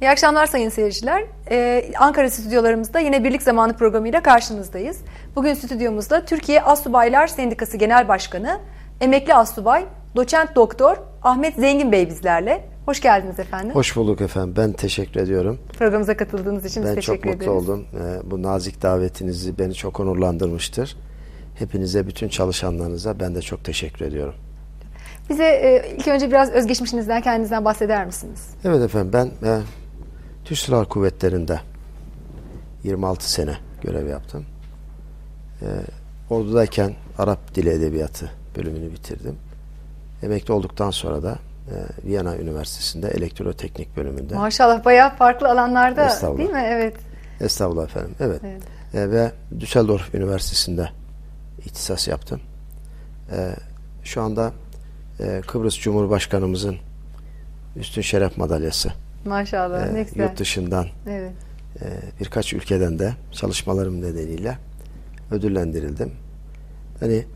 İyi akşamlar sayın seyirciler. Ankara stüdyolarımızda yine Birlik Zamanı programıyla karşınızdayız. Bugün stüdyomuzda Türkiye Astsubaylar Sendikası Genel Başkanı, emekli astsubay, doçent doktor Ahmet Zengin Bey bizlerle. Hoş geldiniz efendim. Hoş bulduk efendim. Ben teşekkür ediyorum. Programımıza katıldığınız için biz teşekkür ederiz. Ben çok mutlu oldum. Bu nazik davetinizi beni çok onurlandırmıştır. Hepinize, bütün çalışanlarınıza ben de çok teşekkür ediyorum. Bize ilk önce biraz özgeçmişinizden, kendinizden bahseder misiniz? Evet efendim, ben Türk Silahlı Kuvvetleri'nde 26 sene görev yaptım. Ordudayken Arap Dili Edebiyatı bölümünü bitirdim. Emekli olduktan sonra da Viyana Üniversitesi'nde elektroteknik bölümünde. Maşallah, bayağı farklı alanlarda değil mi? Evet. Estağfurullah efendim. Evet. Ve Düsseldorf Üniversitesi'nde ihtisas yaptım. Şu anda Kıbrıs Cumhurbaşkanımızın Üstün Şeref Madalyası. Maşallah, ne güzel. Yurt dışından birkaç ülkeden de çalışmalarım nedeniyle ödüllendirildim. Hani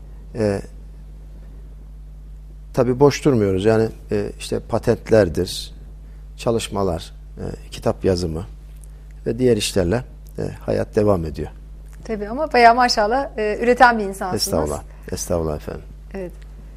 tabii boş durmuyoruz. Yani işte patentlerdir, çalışmalar, kitap yazımı ve diğer işlerle hayat devam ediyor. Tabii, ama bayağı maşallah üreten bir insansınız. Estağfurullah. Estağfurullah efendim. Evet.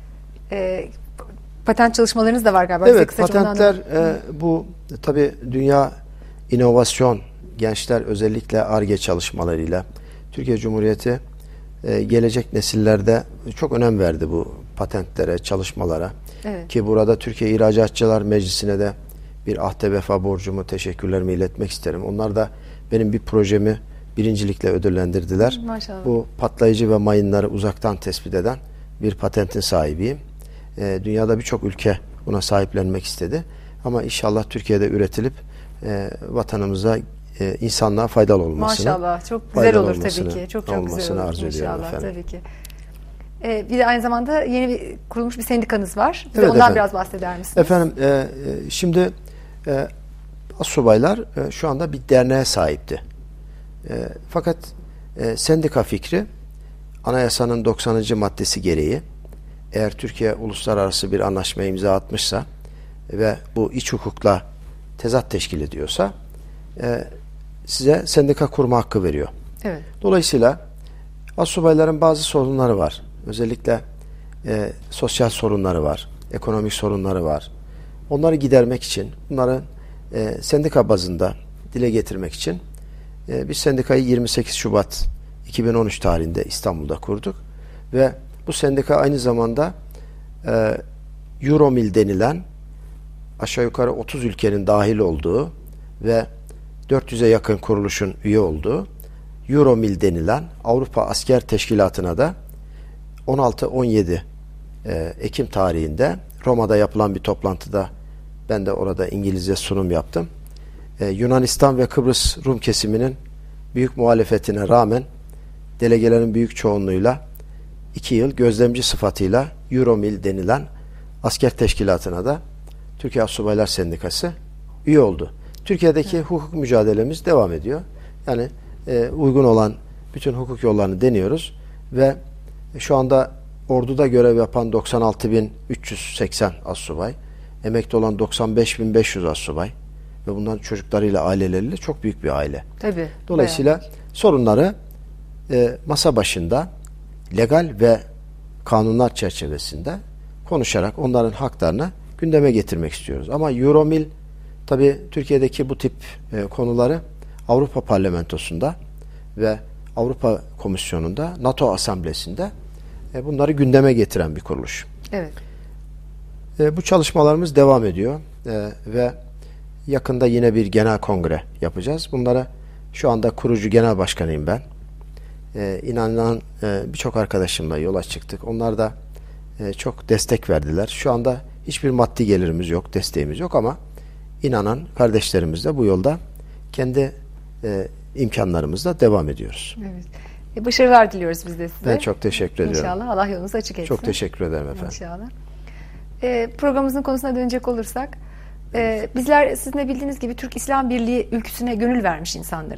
Patent çalışmalarınız da var galiba. Evet, patentler bu tabii dünya inovasyon, gençler özellikle Ar-Ge çalışmalarıyla Türkiye Cumhuriyeti gelecek nesillerde çok önem verdi bu patentlere, çalışmalara. Evet. Ki burada Türkiye İhracatçılar Meclisi'ne de bir ahde vefa borcumu, teşekkürlerimi iletmek isterim. Onlar da benim bir projemi birincilikle ödüllendirdiler. Maşallah. Bu patlayıcı ve mayınları uzaktan tespit eden bir patentin sahibiyim. Dünyada birçok ülke buna sahiplenmek istedi. Ama inşallah Türkiye'de üretilip vatanımıza, insanlığa faydalı olmasını, maşallah, çok güzel olur tabii ki. Çok güzel olur arzu ediyorum efendim. Tabii ki. Bir de aynı zamanda yeni kurulmuş bir sendikanız var. Bize evet, ondan efendim. biraz bahseder misiniz? Efendim, şimdi astsubaylar şu anda bir derneğe sahipti. Fakat sendika fikri anayasanın 90. maddesi gereği, eğer Türkiye uluslararası bir anlaşmaya imza atmışsa ve bu iç hukukla tezat teşkil ediyorsa size sendika kurma hakkı veriyor. Evet. Dolayısıyla astsubayların bazı sorunları var. Özellikle sosyal sorunları var, ekonomik sorunları var. Onları gidermek için, bunları sendika bazında dile getirmek için biz sendikayı 28 Şubat 2013 tarihinde İstanbul'da kurduk ve bu sendika aynı zamanda Euromil denilen aşağı yukarı 30 ülkenin dahil olduğu ve 400'e yakın kuruluşun üye olduğu Euromil denilen Avrupa Asker Teşkilatı'na da 16-17 Ekim tarihinde Roma'da yapılan bir toplantıda ben de orada İngilizce sunum yaptım. Yunanistan ve Kıbrıs Rum kesiminin büyük muhalefetine rağmen delegelerin büyük çoğunluğuyla 2 yıl gözlemci sıfatıyla Euromil denilen asker teşkilatına da Türkiye Astsubaylar Sendikası üye oldu. Türkiye'deki hukuk mücadelemiz devam ediyor. Yani uygun olan bütün hukuk yollarını deniyoruz ve şu anda orduda görev yapan 96.380 astsubay, emekli olan 95.500 astsubay ve bunların çocuklarıyla, aileleriyle çok büyük bir aile. Tabii. Dolayısıyla sorunları masa başında legal ve kanunlar çerçevesinde konuşarak onların haklarını gündeme getirmek istiyoruz. Ama Euromil tabii Türkiye'deki bu tip konuları Avrupa Parlamentosu'nda ve Avrupa Komisyonu'nda, NATO Asamblesi'nde bunları gündeme getiren bir kuruluş. Evet. Bu çalışmalarımız devam ediyor ve yakında yine bir genel kongre yapacağız. Bunlara şu anda kurucu genel başkanıyım ben. İnanan birçok arkadaşımla yola çıktık. Onlar da çok destek verdiler. Şu anda hiçbir maddi gelirimiz yok, desteğimiz yok ama inanan kardeşlerimiz de bu yolda kendi imkanlarımızla devam ediyoruz. Evet. Başarılar diliyoruz biz de size. Ben çok teşekkür ediyorum. İnşallah Allah yolunuzu açık etsin. Çok teşekkür ederim efendim. İnşallah. Programımızın konusuna dönecek olursak, bizler sizin de bildiğiniz gibi Türk İslam Birliği ülküsüne gönül vermiş insanlarız.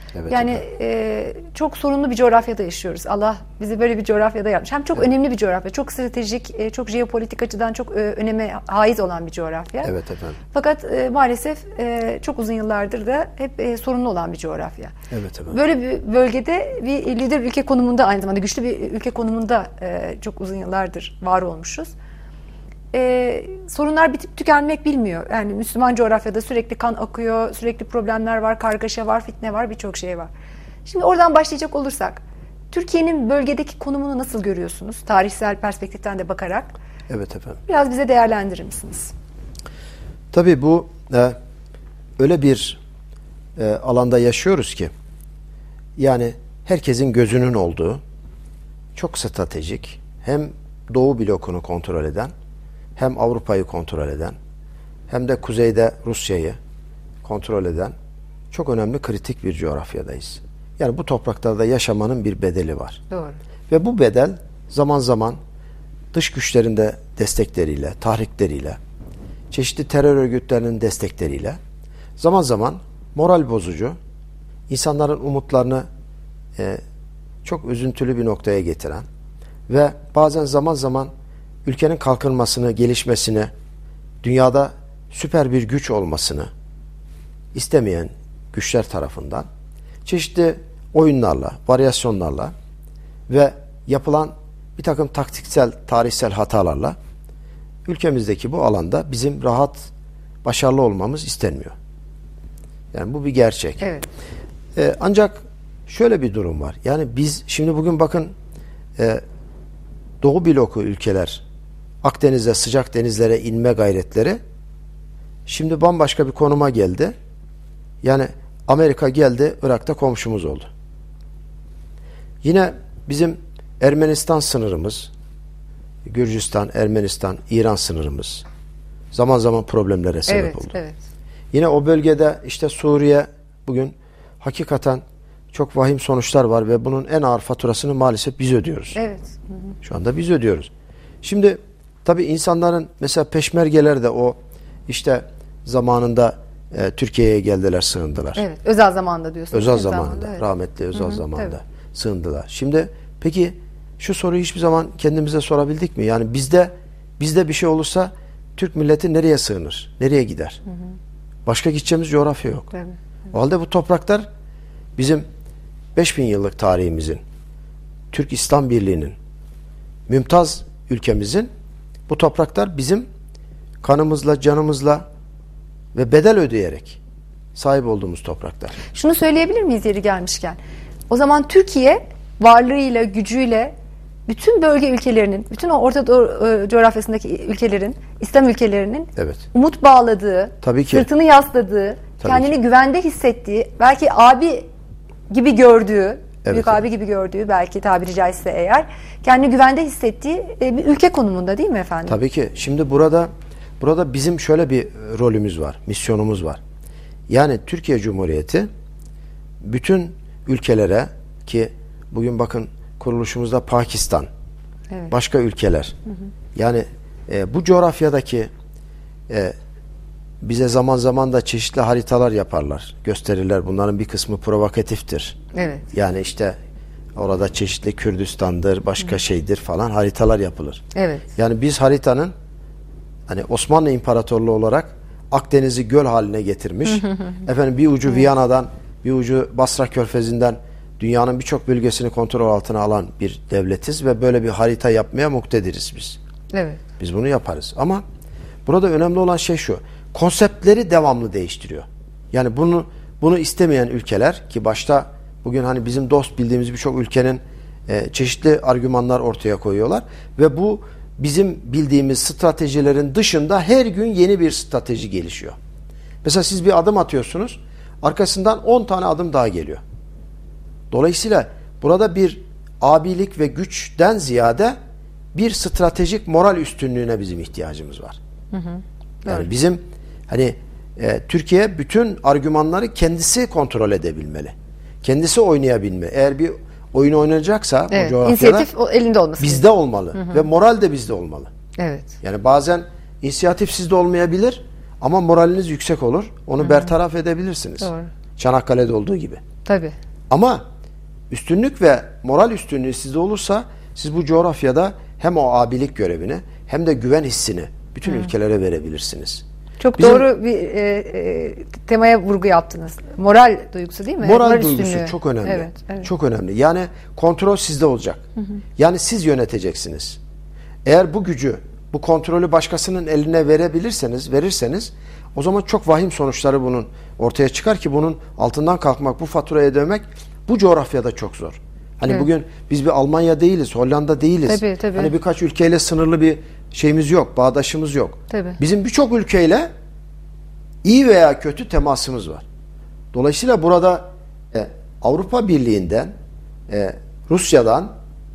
Evet, Yani çok sorunlu bir coğrafyada yaşıyoruz. Allah bizi böyle bir coğrafyada yapmış. Hem çok önemli bir coğrafya, çok stratejik, çok jeopolitik açıdan çok öneme haiz olan bir coğrafya. Evet efendim. Fakat maalesef çok uzun yıllardır da hep sorunlu olan bir coğrafya. Evet efendim. Böyle bir bölgede bir lider ülke konumunda, aynı zamanda güçlü bir ülke konumunda çok uzun yıllardır var olmuşuz. Sorunlar bitip tükenmek bilmiyor. Yani Müslüman coğrafyada sürekli kan akıyor, sürekli problemler var, kargaşa var, fitne var, birçok şey var. Şimdi oradan başlayacak olursak, Türkiye'nin bölgedeki konumunu nasıl görüyorsunuz? Tarihsel perspektiften de bakarak. Evet efendim. Biraz bize değerlendirir misiniz? Tabii bu öyle bir alanda yaşıyoruz ki, yani herkesin gözünün olduğu, çok stratejik, hem Doğu blokunu kontrol eden, hem Avrupa'yı kontrol eden, hem de kuzeyde Rusya'yı kontrol eden çok önemli, kritik bir coğrafyadayız. Yani bu topraklarda yaşamanın bir bedeli var. Doğru. Ve bu bedel zaman zaman dış güçlerin de destekleriyle, tahrikleriyle, çeşitli terör örgütlerinin destekleriyle, zaman zaman moral bozucu, insanların umutlarını çok üzüntülü bir noktaya getiren ve bazen zaman zaman ülkenin kalkınmasını, gelişmesini, dünyada süper bir güç olmasını istemeyen güçler tarafından çeşitli oyunlarla, varyasyonlarla ve yapılan bir takım taktiksel, tarihsel hatalarla ülkemizdeki bu alanda bizim rahat, başarılı olmamız istenmiyor. Yani bu bir gerçek. Evet. Ancak şöyle bir durum var. Yani biz şimdi bugün bakın, Doğu bloku ülkeler Akdeniz'e, sıcak denizlere inme gayretleri şimdi bambaşka bir konuma geldi. Yani Amerika geldi, Irak'ta komşumuz oldu. Yine bizim Ermenistan sınırımız, Gürcistan, Ermenistan, İran sınırımız zaman zaman problemlere sebep oldu. Evet. Yine o bölgede işte Suriye, bugün hakikaten çok vahim sonuçlar var ve bunun en ağır faturasını maalesef biz ödüyoruz. Evet. Şu anda biz ödüyoruz. Şimdi tabii insanların mesela peşmergeler de o işte zamanında Türkiye'ye geldiler, sığındılar. Evet. Özel zamanda diyorsunuz. Özel zamanında, evet. rahmetli özel zamanında tabii. sığındılar. Şimdi peki şu soruyu hiçbir zaman kendimize sorabildik mi? Yani bizde bir şey olursa Türk milleti nereye sığınır? Nereye gider? Başka gideceğimiz coğrafya yok. Evet. O halde bu topraklar bizim 5000 yıllık tarihimizin, Türk İslam Birliği'nin, mümtaz ülkemizin, bu topraklar bizim kanımızla, canımızla ve bedel ödeyerek sahip olduğumuz topraklar. Şunu söyleyebilir miyiz yeri gelmişken? O zaman Türkiye varlığıyla, gücüyle bütün bölge ülkelerinin, bütün o Orta Doğu coğrafyasındaki ülkelerin, İslam ülkelerinin Evet. umut bağladığı, Tabii ki. sırtını yasladığı, Tabii kendini ki. güvende hissettiği, belki abi gibi gördüğü, Evet, büyük evet. abi gibi gördüğü, belki tabiri caizse eğer, kendini güvende hissettiği bir ülke konumunda, değil mi efendim? Tabii ki. Şimdi burada bizim şöyle bir rolümüz var, misyonumuz var. Yani Türkiye Cumhuriyeti bütün ülkelere, ki bugün bakın kuruluşumuzda Pakistan, Evet. başka ülkeler, yani bu coğrafyadaki bize zaman zaman da çeşitli haritalar yaparlar, gösterirler. Bunların bir kısmı provokatiftir. Evet. Yani işte orada çeşitli Kürdistan'dır, başka şeydir falan haritalar yapılır. Evet. Yani biz haritanın, hani Osmanlı İmparatorluğu olarak Akdeniz'i göl haline getirmiş. Efendim bir ucu Viyana'dan, bir ucu Basra Körfezi'nden dünyanın birçok bölgesini kontrol altına alan bir devletiz ve böyle bir harita yapmaya muktediriz biz. Evet. Biz bunu yaparız. Ama burada önemli olan şey şu: konseptleri devamlı değiştiriyor. Yani bunu istemeyen ülkeler, ki başta bugün hani bizim dost bildiğimiz birçok ülkenin çeşitli argümanlar ortaya koyuyorlar ve bu bizim bildiğimiz stratejilerin dışında her gün yeni bir strateji gelişiyor. Mesela siz bir adım atıyorsunuz, arkasından 10 tane adım daha geliyor. Dolayısıyla burada bir abilik ve güçten ziyade bir stratejik moral üstünlüğüne bizim ihtiyacımız var. Yani bizim hani Türkiye bütün argümanları kendisi kontrol edebilmeli. Kendisi oynayabilmeli. Eğer bir oyun oynayacaksa Evet. bu coğrafyada İnisiyatif elinde olması. bizde olmalı ve moral de bizde olmalı. Evet. Yani bazen inisiyatif sizde olmayabilir ama moraliniz yüksek olur. Onu bertaraf edebilirsiniz. Doğru. Çanakkale'de olduğu gibi. Tabii. Ama üstünlük ve moral üstünlüğü sizde olursa siz bu coğrafyada hem o abilik görevini hem de güven hissini bütün ülkelere verebilirsiniz. Çok doğru bir temaya vurgu yaptınız. Moral duygusu değil mi? Moral duygusu üstünlüğü çok önemli. Evet. Çok önemli. Yani kontrol sizde olacak. Yani siz yöneteceksiniz. Eğer bu gücü, bu kontrolü başkasının eline verirseniz o zaman çok vahim sonuçları bunun ortaya çıkar ki bunun altından kalkmak, bu faturayı ödemek bu coğrafyada çok zor. Hani bugün biz bir Almanya değiliz, Hollanda değiliz. Tabii. Hani birkaç ülkeyle sınırlı bir şeyimiz yok, bağdaşımız yok. Tabii. Bizim birçok ülkeyle iyi veya kötü temasımız var. Dolayısıyla burada Avrupa Birliği'nden, Rusya'dan,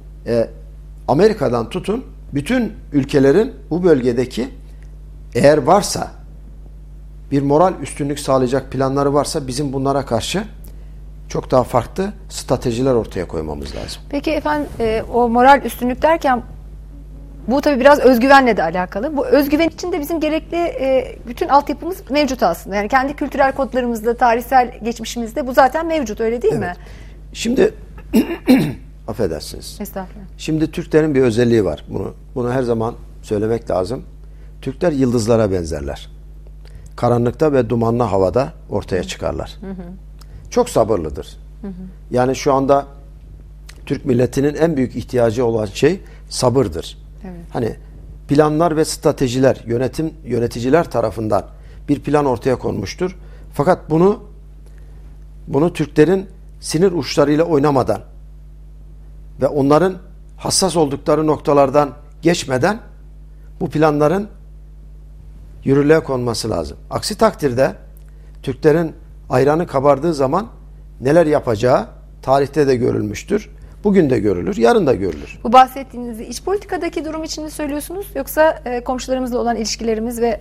Amerika'dan tutun bütün ülkelerin bu bölgedeki eğer varsa bir moral üstünlük sağlayacak planları varsa bizim bunlara karşı çok daha farklı stratejiler ortaya koymamız lazım. Peki efendim o moral üstünlük derken bu tabii biraz özgüvenle de alakalı. Bu özgüven için de bizim gerekli bütün altyapımız mevcut aslında. Yani kendi kültürel kodlarımızda, tarihsel geçmişimizde bu zaten mevcut, öyle değil mi? Şimdi affedersiniz. Estağfurullah. Şimdi Türklerin bir özelliği var. Bunu her zaman söylemek lazım. Türkler yıldızlara benzerler. Karanlıkta ve dumanlı havada ortaya çıkarlar. Çok sabırlıdır. Yani şu anda Türk milletinin en büyük ihtiyacı olan şey sabırdır. Evet. Hani planlar ve stratejiler yöneticiler tarafından bir plan ortaya konmuştur. Fakat bunu Türklerin sinir uçlarıyla oynamadan ve onların hassas oldukları noktalardan geçmeden bu planların yürürlüğe konması lazım. Aksi takdirde Türklerin ayranı kabardığı zaman neler yapacağı tarihte de görülmüştür. Bugün de görülür, yarın da görülür. Bu bahsettiğiniz iç politikadaki durum için mi söylüyorsunuz? Yoksa komşularımızla olan ilişkilerimiz ve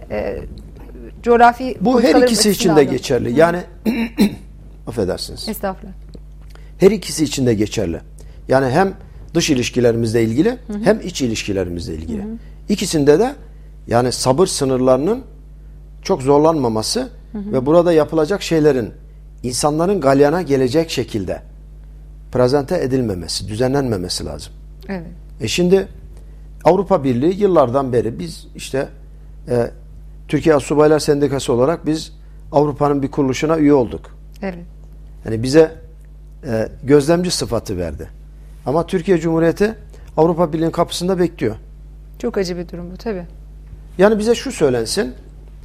coğrafi bu her ikisi için de geçerli. Yani affedersiniz. Estağfurullah. Her ikisi için de geçerli. Yani hem dış ilişkilerimizle ilgili hem iç ilişkilerimizle ilgili. İkisinde de yani sabır sınırlarının çok zorlanmaması ve burada yapılacak şeylerin insanların galyana gelecek şekilde prezente edilmemesi, düzenlenmemesi lazım. Evet. Şimdi Avrupa Birliği yıllardan beri biz işte Türkiye Astsubaylar Sendikası olarak biz Avrupa'nın bir kuruluşuna üye olduk. Evet. Yani bize gözlemci sıfatı verdi. Ama Türkiye Cumhuriyeti Avrupa Birliği'nin kapısında bekliyor. Çok acı bir durum bu tabii. Yani bize şu söylensin,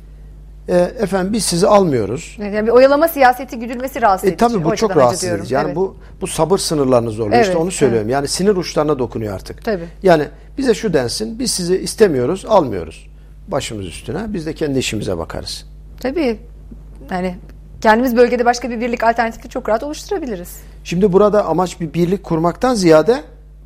efendim biz sizi almıyoruz. Yani bir oyalama siyaseti güdülmesi rahatsız edici. Tabii bu çok rahatsız edici. Yani evet. bu sabır sınırlarını zorluyor. Evet, işte onu söylüyorum. evet. Yani sinir uçlarına dokunuyor artık. Tabii. Yani bize şu densin, biz sizi istemiyoruz, almıyoruz. Başımız üstüne, biz de kendi işimize bakarız. Tabii. Yani kendimiz bölgede başka bir birlik alternatifi çok rahat oluşturabiliriz. Şimdi burada amaç bir birlik kurmaktan ziyade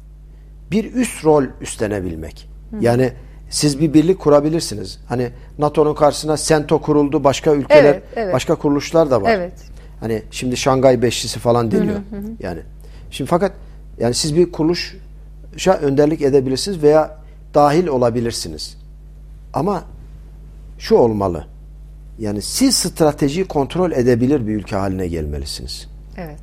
bir üst rol üstlenebilmek. Yani siz bir birlik kurabilirsiniz. Hani NATO'nun karşısına CENTO kuruldu, başka ülkeler, evet. başka kuruluşlar da var. Evet. Hani şimdi Şangay Beşlisi falan deniyor. Yani şimdi fakat yani siz bir kuruluşa önderlik edebilirsiniz veya dahil olabilirsiniz. Ama şu olmalı. Yani siz stratejiyi kontrol edebilir bir ülke haline gelmelisiniz. Evet.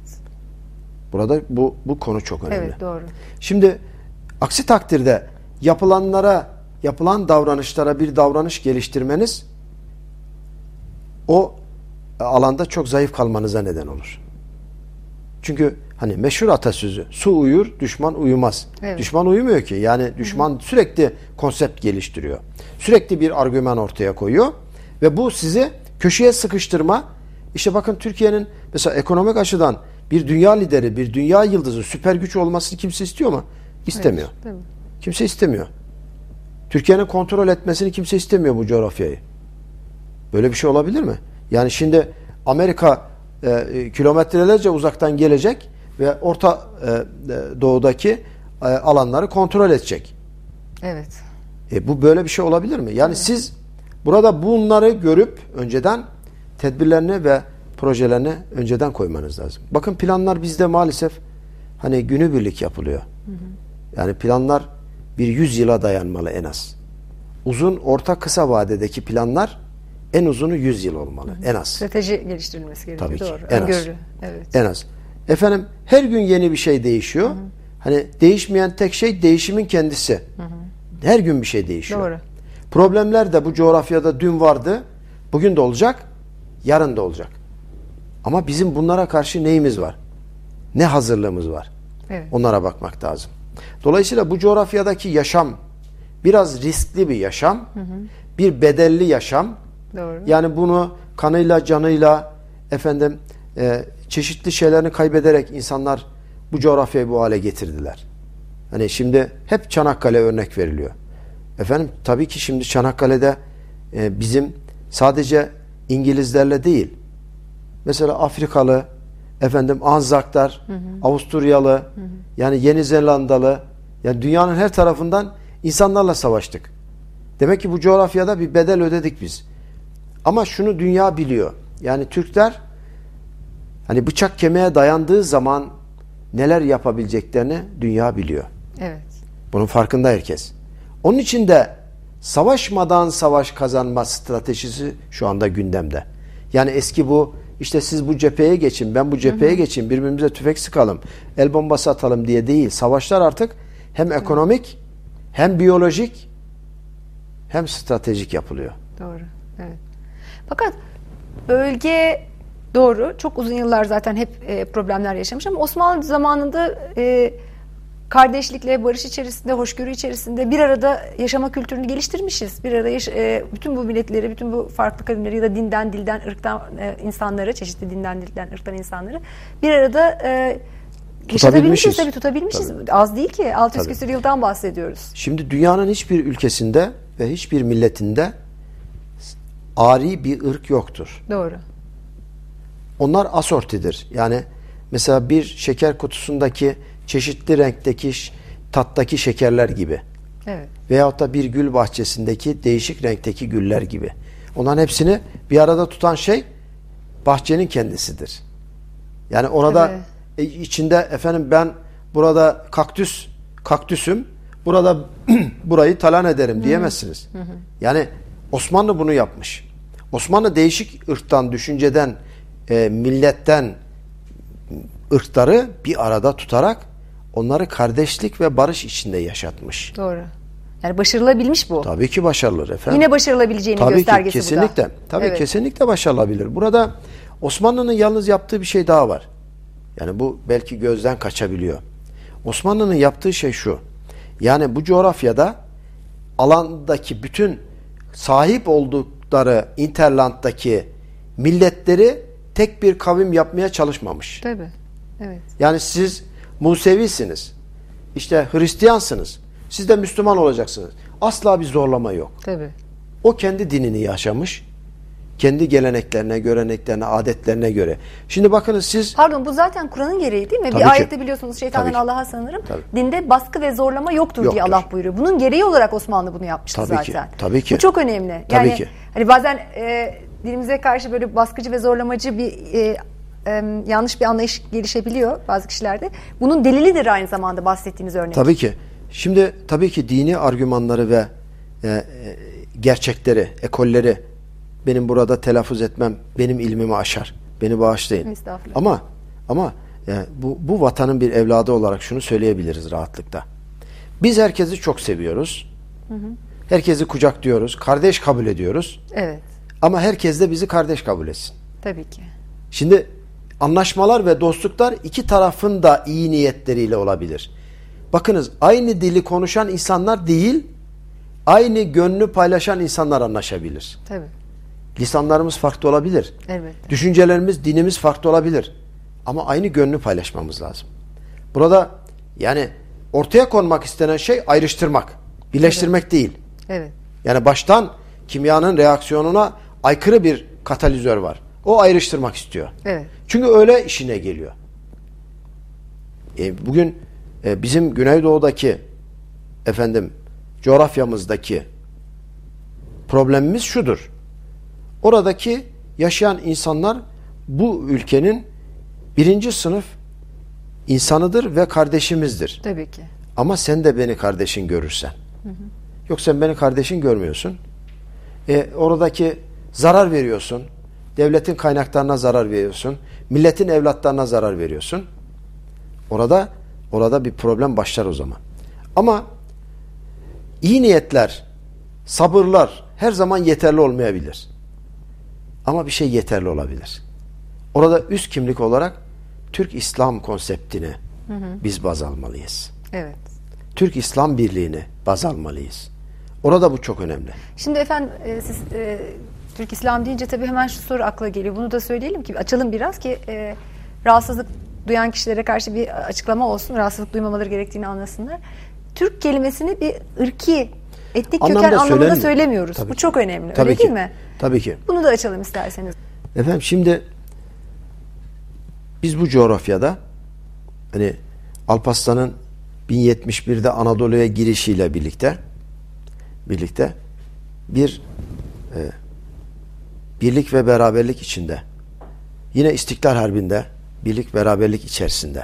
Burada bu konu çok önemli. Evet, doğru. Şimdi aksi takdirde yapılan davranışlara bir davranış geliştirmeniz o alanda çok zayıf kalmanıza neden olur. Çünkü hani meşhur atasözü, su uyur, düşman uyumaz. Evet. Düşman uyumuyor ki. Yani düşman sürekli konsept geliştiriyor. Sürekli bir argüman ortaya koyuyor ve bu sizi köşeye sıkıştırma. İşte bakın Türkiye'nin mesela ekonomik açıdan bir dünya lideri, bir dünya yıldızı, süper güç olmasını kimse istiyor mu? İstemiyor. Evet, kimse istemiyor. Türkiye'nin kontrol etmesini kimse istemiyor bu coğrafyayı. Böyle bir şey olabilir mi? Yani şimdi Amerika kilometrelerce uzaktan gelecek ve Orta Doğu'daki alanları kontrol edecek. Evet. Bu böyle bir şey olabilir mi? Yani siz burada bunları görüp önceden tedbirlerini ve projelerini önceden koymanız lazım. Bakın planlar bizde maalesef hani günübirlik yapılıyor. Yani planlar bir 100 yıla dayanmalı en az. Uzun, orta, kısa vadedeki planlar en uzunu 100 yıl olmalı. En az. Strateji geliştirilmesi gerekiyor. Tabii ki. Doğru. En az. Öngörü. Evet. En az. Efendim her gün yeni bir şey değişiyor. Hani değişmeyen tek şey değişimin kendisi. Her gün bir şey değişiyor. Doğru. Problemler de bu coğrafyada dün vardı, bugün de olacak, yarın da olacak. Ama bizim bunlara karşı neyimiz var? Ne hazırlığımız var? Evet. Onlara bakmak lazım. Dolayısıyla bu coğrafyadaki yaşam biraz riskli bir yaşam, bir bedelli yaşam. Doğru. Yani bunu kanıyla, canıyla, çeşitli şeylerini kaybederek insanlar bu coğrafyayı bu hale getirdiler. Hani şimdi hep Çanakkale örnek veriliyor. Efendim tabii ki şimdi Çanakkale'de bizim sadece İngilizlerle değil, mesela Afrikalı, Anzaklar, Avusturyalı, yani Yeni Zelandalı, yani dünyanın her tarafından insanlarla savaştık. Demek ki bu coğrafyada bir bedel ödedik biz. Ama şunu dünya biliyor. Yani Türkler hani bıçak kemiğe dayandığı zaman neler yapabileceklerini dünya biliyor. Evet. Bunun farkında herkes. Onun için de savaşmadan savaş kazanma stratejisi şu anda gündemde. Yani eski bu işte siz bu cepheye geçin, ben bu cepheye geçeyim, birbirimize tüfek sıkalım, el bombası atalım diye değil. Savaşlar artık hem ekonomik, hem biyolojik, hem stratejik yapılıyor. Doğru. Evet. Fakat bölge doğru. Çok uzun yıllar zaten hep problemler yaşamış ama Osmanlı zamanında kardeşlikle, barış içerisinde, hoşgörü içerisinde bir arada yaşama kültürünü geliştirmişiz. Bir arada bütün bu milletleri, bütün bu farklı kavimleri ya da dinden, dilden, ırktan insanları, çeşitli dinden, dilden, ırktan insanları bir arada yaşatabilmişiz, tabii tutabilmişiz. Tabii. Az değil ki. 600 küsur yıldan bahsediyoruz. Şimdi dünyanın hiçbir ülkesinde ve hiçbir milletinde ari bir ırk yoktur. Doğru. Onlar asortidir. Yani mesela bir şeker kutusundaki çeşitli renkteki, tattaki şekerler gibi. Evet. Veyahut da bir gül bahçesindeki değişik renkteki güller gibi. Onların hepsini bir arada tutan şey bahçenin kendisidir. Yani orada içinde ben burada kaktüsüm, burada burayı talan ederim diyemezsiniz. Yani Osmanlı bunu yapmış. Osmanlı değişik ırktan, düşünceden, milletten ırkları bir arada tutarak onları kardeşlik ve barış içinde yaşatmış. Doğru. Yani başarılabilmiş bu. Tabii ki başarılır efendim. Yine başarılabileceğinin tabii göstergesi ki, kesinlikle. bu da. Tabii kesinlikle başarılabilir. Burada Osmanlı'nın yalnız yaptığı bir şey daha var. Yani bu belki gözden kaçabiliyor. Osmanlı'nın yaptığı şey şu. Yani bu coğrafyada alandaki bütün sahip oldukları interland'daki milletleri tek bir kavim yapmaya çalışmamış. Tabii. Evet. Yani siz Musevisiniz. İşte Hristiyansınız. Siz de Müslüman olacaksınız. Asla bir zorlama yok. Tabii. O kendi dinini yaşamış. Kendi geleneklerine, göreneklerine, adetlerine göre. Şimdi bakınız siz... Pardon, bu zaten Kur'an'ın gereği değil mi? Tabii bir ki. ayette biliyorsunuz şeytandan Allah'a sığınırım. Tabii. Dinde baskı ve zorlama yoktur diye Allah buyuruyor. Bunun gereği olarak Osmanlı bunu yapmıştı Tabii zaten. Ki. Tabii ki. Bu çok önemli. Tabii yani ki. Hani bazen dinimize karşı böyle baskıcı ve zorlamacı bir yanlış bir anlayış gelişebiliyor bazı kişilerde. Bunun delilidir aynı zamanda bahsettiğiniz örnek. Tabii ki. Şimdi tabii ki dini argümanları ve gerçekleri, ekolleri benim burada telaffuz etmem benim ilmimi aşar. Beni bağışlayın. Estağfurullah. Ama bu vatanın bir evladı olarak şunu söyleyebiliriz rahatlıkla. Biz herkesi çok seviyoruz. Herkesi kucaklıyoruz. Kardeş kabul ediyoruz. Evet. Ama herkes de bizi kardeş kabul etsin. Tabii ki. Şimdi anlaşmalar ve dostluklar iki tarafın da iyi niyetleriyle olabilir. Bakınız, aynı dili konuşan insanlar değil, aynı gönlü paylaşan insanlar anlaşabilir. Tabii. Lisanlarımız farklı olabilir. Elbette. Düşüncelerimiz, dinimiz farklı olabilir. Ama aynı gönlü paylaşmamız lazım. Burada yani ortaya konmak istenen şey ayrıştırmak, birleştirmek değil. Evet. Yani baştan kimyanın reaksiyonuna aykırı bir katalizör var. O ayrıştırmak istiyor. Evet. Çünkü öyle işine geliyor. Bugün bizim Güneydoğu'daki coğrafyamızdaki problemimiz şudur. Oradaki yaşayan insanlar bu ülkenin birinci sınıf insanıdır ve kardeşimizdir. Tabii ki. Ama sen de beni kardeşin görürsen. Yok, sen beni kardeşin görmüyorsun. Oradaki zarar veriyorsun. Devletin kaynaklarına zarar veriyorsun. Milletin evlatlarına zarar veriyorsun. Orada bir problem başlar o zaman. Ama iyi niyetler, sabırlar her zaman yeterli olmayabilir. Ama bir şey yeterli olabilir. Orada üst kimlik olarak Türk İslam konseptini biz baz almalıyız. Evet. Türk İslam birliğini baz almalıyız. Orada bu çok önemli. Şimdi efendim siz Türk İslam deyince tabii hemen şu soru akla geliyor. Bunu da söyleyelim ki açalım biraz ki rahatsızlık duyan kişilere karşı bir açıklama olsun. Rahatsızlık duymamaları gerektiğini anlasınlar. Türk kelimesini bir ırki, etnik köken anlamında söylemiyoruz. Tabii bu ki. çok önemli. Tabii öyle ki. değil mi? Tabii ki. Bunu da açalım isterseniz. Efendim şimdi biz bu coğrafyada hani Alparslan'ın 1071'de Anadolu'ya girişiyle birlikte bir birlik ve beraberlik içinde, yine İstiklal Harbi'nde birlik beraberlik içerisinde,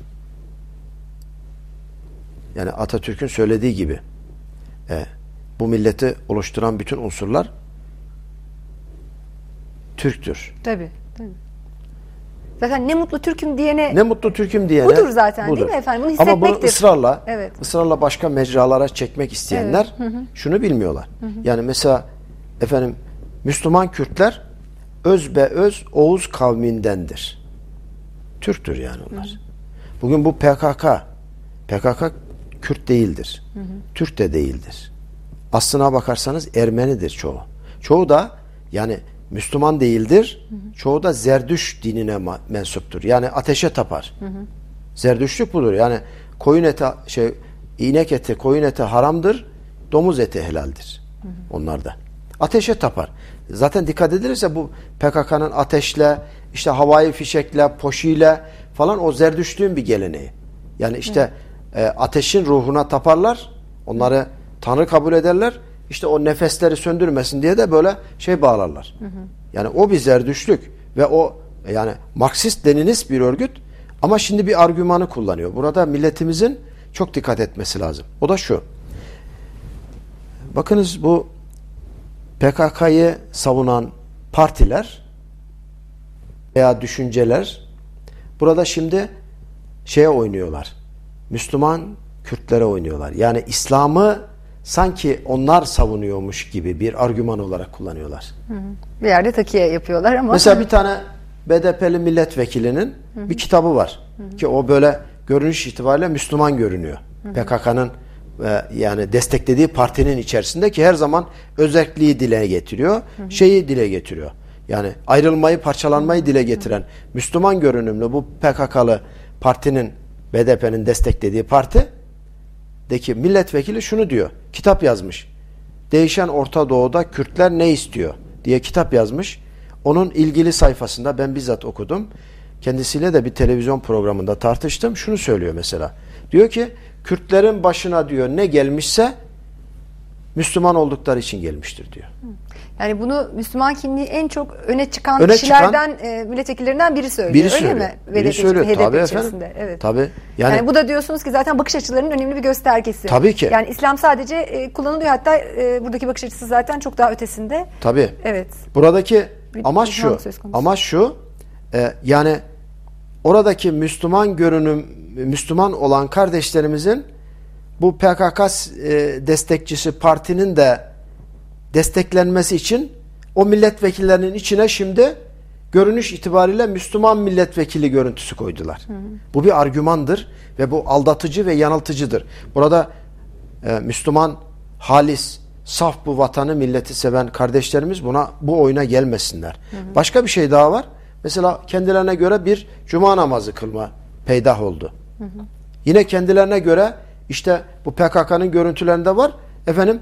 yani Atatürk'ün söylediği gibi bu milleti oluşturan bütün unsurlar Türktür. Tabii. Zaten ne mutlu Türk'üm diyene, ne mutlu Türk'üm diyene budur zaten budur. değil mi efendim? Bunu hissetmektir. Ama bunu evet. ısrarla başka mecralara çekmek isteyenler şunu bilmiyorlar. Yani mesela efendim Müslüman Kürtler özbeöz Oğuz kavmindendir. Türktür yani onlar. Bugün bu PKK Kürt değildir. Türk de değildir. Aslına bakarsanız Ermenidir çoğu. Çoğu da yani Müslüman değildir. Çoğu da Zerdüş dinine mensuptur. Yani ateşe tapar. Zerdüşlük budur. Yani koyun eti inek eti, koyun eti haramdır. Domuz eti helaldir. Onlar da. Ateşe tapar. Zaten dikkat edilirse bu PKK'nın ateşle, işte havai fişekle, poşiyle falan o Zerdüşlüğün bir geleneği. Yani işte ateşin ruhuna taparlar. Onları Tanrı kabul ederler. İşte o nefesleri söndürmesin diye de böyle bağlarlar. Yani o bir Zerdüşlük ve o yani Marksist-Leninist bir örgüt ama şimdi bir argümanı kullanıyor. Burada milletimizin çok dikkat etmesi lazım. O da şu. Bakınız bu PKK'yı savunan partiler veya düşünceler burada şimdi oynuyorlar. Müslüman Kürtlere oynuyorlar. Yani İslam'ı sanki onlar savunuyormuş gibi bir argüman olarak kullanıyorlar. Bir yerde takiye yapıyorlar ama. Mesela bir tane BDP'li milletvekilinin bir kitabı var. Ki o böyle görünüş itibariyle Müslüman görünüyor. PKK'nın yani desteklediği partinin içerisinde ki her zaman özelliği dile getiriyor. Dile getiriyor. Yani ayrılmayı, parçalanmayı dile getiren Müslüman görünümlü bu PKK'lı partinin, BDP'nin desteklediği partideki milletvekili şunu diyor. Kitap yazmış. Değişen Orta Doğu'da Kürtler ne istiyor diye kitap yazmış. Onun ilgili sayfasında ben bizzat okudum. Kendisiyle de bir televizyon programında tartıştım. Şunu söylüyor mesela. Diyor ki Kürtlerin başına diyor ne gelmişse Müslüman oldukları için gelmiştir diyor. Yani bunu Müslüman kimliği en çok öne çıkan kişilerden, milletvekillerinden biri söylüyor. Öyle mi? Biri söylüyor. Tabii efendim. Evet. Tabii. Yani bu da diyorsunuz ki zaten bakış açılarının önemli bir göstergesi. Tabii ki. Yani İslam sadece kullanılıyor. Hatta buradaki bakış açısı zaten çok daha ötesinde. Tabii. Evet. Buradaki amaç şu. Yani oradaki Müslüman olan kardeşlerimizin bu PKK destekçisi partinin de desteklenmesi için o milletvekillerinin içine şimdi görünüş itibariyle Müslüman milletvekili görüntüsü koydular. Bu bir argümandır ve bu aldatıcı ve yanıltıcıdır. Burada Müslüman, halis, saf bu vatanı, milleti seven kardeşlerimiz bu oyuna gelmesinler. Başka bir şey daha var. Mesela kendilerine göre bir cuma namazı kılma peydah oldu. Yine kendilerine göre işte bu PKK'nın görüntülerinde var. Efendim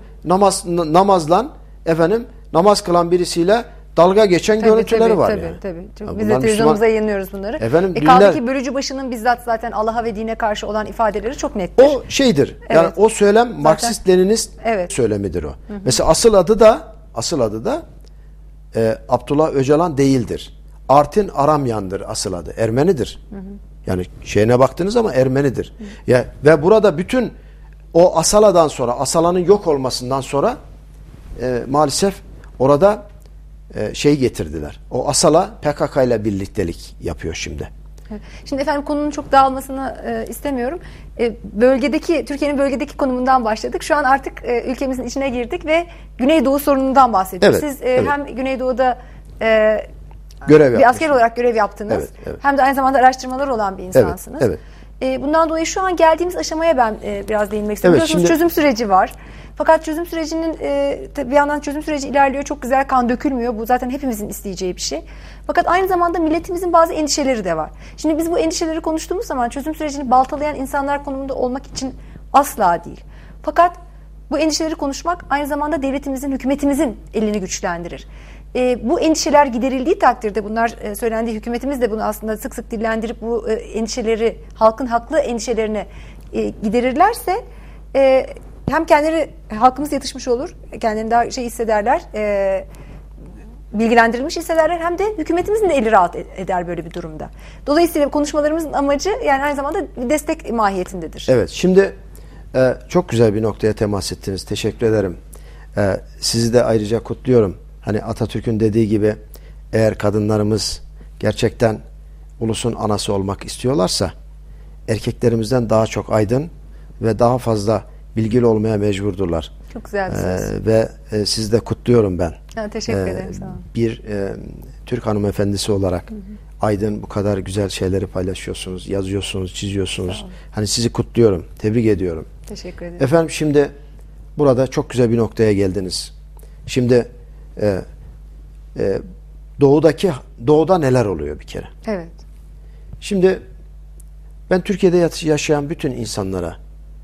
namaz kılan birisiyle dalga geçen görüntüleri var yani. Tabii. Biz de televizyonumuza yayınlıyoruz bunları. Efendim, kaldı ki bölücü başının bizzat zaten Allah'a ve dine karşı olan ifadeleri çok nettir. O şeydir. Evet. Yani o söylem Marksist-Leninist söylemidir o. Mesela asıl adı da Abdullah Öcalan değildir. Artin Aramyan'dır asıl adı. Ermenidir. Yani şeyine baktığınız zaman Ermenidir. Ya ve burada bütün o Asala'nın yok olmasından sonra maalesef orada getirdiler. O Asala PKK ile birliktelik yapıyor şimdi. Şimdi efendim konunun çok dağılmasını istemiyorum. Türkiye'nin bölgedeki konumundan başladık. Şu an artık ülkemizin içine girdik ve Güneydoğu sorunundan bahsediyoruz. Evet, Siz evet. hem Güneydoğu'da bir asker olarak görev yaptınız. Evet, evet. Hem de aynı zamanda araştırmalar olan bir insansınız. Evet, Bundan dolayı şu an geldiğimiz aşamaya ben biraz değinmek istiyorum. Evet, Biliyorsunuz çözüm süreci var. Fakat çözüm sürecinin bir yandan çözüm süreci ilerliyor. Çok güzel, kan dökülmüyor. Bu zaten hepimizin isteyeceği bir şey. Fakat aynı zamanda milletimizin bazı endişeleri de var. Şimdi biz bu endişeleri konuştuğumuz zaman çözüm sürecini baltalayan insanlar konumunda olmak için asla değil. Fakat bu endişeleri konuşmak aynı zamanda devletimizin, hükümetimizin elini güçlendirir. Bu endişeler giderildiği takdirde, bunlar söylendiği, hükümetimiz de bunu aslında sık sık dillendirip bu endişeleri, halkın haklı endişelerini giderirlerse hem kendileri, halkımız yatışmış olur, kendilerini daha hissederler, bilgilendirilmiş hissederler, hem de hükümetimizin de eli rahat eder böyle bir durumda. Dolayısıyla konuşmalarımızın amacı yani aynı zamanda destek mahiyetindedir. Evet, şimdi çok güzel bir noktaya temas ettiniz. Teşekkür ederim. Sizi de ayrıca kutluyorum. Hani Atatürk'ün dediği gibi, eğer kadınlarımız gerçekten ulusun anası olmak istiyorlarsa erkeklerimizden daha çok aydın ve daha fazla bilgili olmaya mecburdurlar. Çok güzel bir söz. Ve sizi de kutluyorum ben. Teşekkür ederim. Sağ olun. Bir Türk hanımefendisi olarak aydın, bu kadar güzel şeyleri paylaşıyorsunuz, yazıyorsunuz, çiziyorsunuz. Hani sizi kutluyorum, tebrik ediyorum. Teşekkür ederim. Efendim, şimdi burada çok güzel bir noktaya geldiniz. Şimdi doğuda neler oluyor bir kere? Evet. Şimdi ben Türkiye'de yaşayan bütün insanlara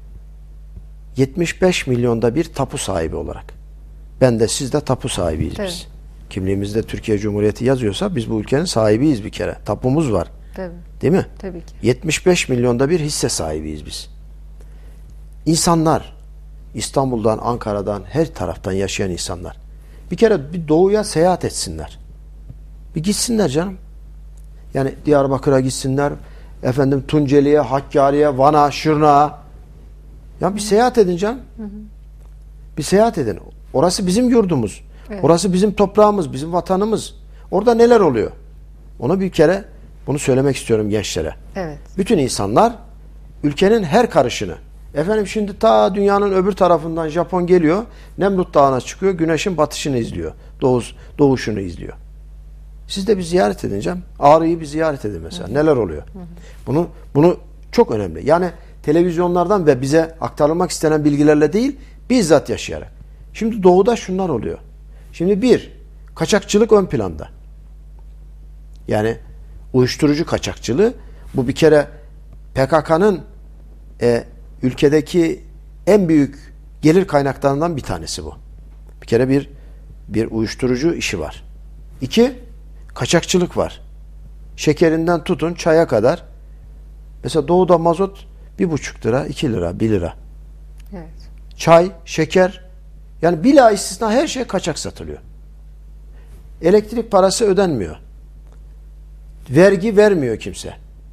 75 milyonda bir tapu sahibi olarak, ben de siz de tapu sahibiyiz Tabii. biz. Kimliğimizde Türkiye Cumhuriyeti yazıyorsa biz bu ülkenin sahibiyiz bir kere. Tapumuz var. Tabii. Değil mi? Tabii ki. 75 milyonda bir hisse sahibiyiz biz. İnsanlar, İstanbul'dan, Ankara'dan, her taraftan yaşayan insanlar bir kere bir doğuya seyahat etsinler. Bir gitsinler canım. Yani Diyarbakır'a gitsinler, efendim Tunceli'ye, Hakkari'ye, Van'a, Şırnak'a. Ya bir seyahat edin canım. Bir seyahat edin. Orası bizim yurdumuz. Evet. Orası bizim toprağımız, bizim vatanımız. Orada neler oluyor? Onu bir kere bunu söylemek istiyorum gençlere. Evet. Bütün insanlar ülkenin her karışını. Efendim şimdi ta dünyanın öbür tarafından Japon geliyor. Nemrut Dağı'na çıkıyor. Güneşin batışını izliyor. Doğuşunu izliyor. Siz de bir ziyaret edin canım. Ağrı'yı bir ziyaret edin mesela. Neler oluyor? Bunu çok önemli. Yani televizyonlardan ve bize aktarılmak istenen bilgilerle değil, bizzat yaşayarak. Şimdi doğuda şunlar oluyor. Şimdi kaçakçılık ön planda. Yani uyuşturucu kaçakçılığı, bu bir kere PKK'nın ülkedeki en büyük gelir kaynaklarından bir tanesi bu. Bir kere bir uyuşturucu işi var. 2, kaçakçılık var. Şekerinden tutun çaya kadar. Mesela doğuda mazot 1,5 lira, 2 lira, 1 lira. Evet. Çay, şeker, yani bila istisna her şey kaçak satılıyor. Elektrik parası ödenmiyor. Vergi vermiyor kimse.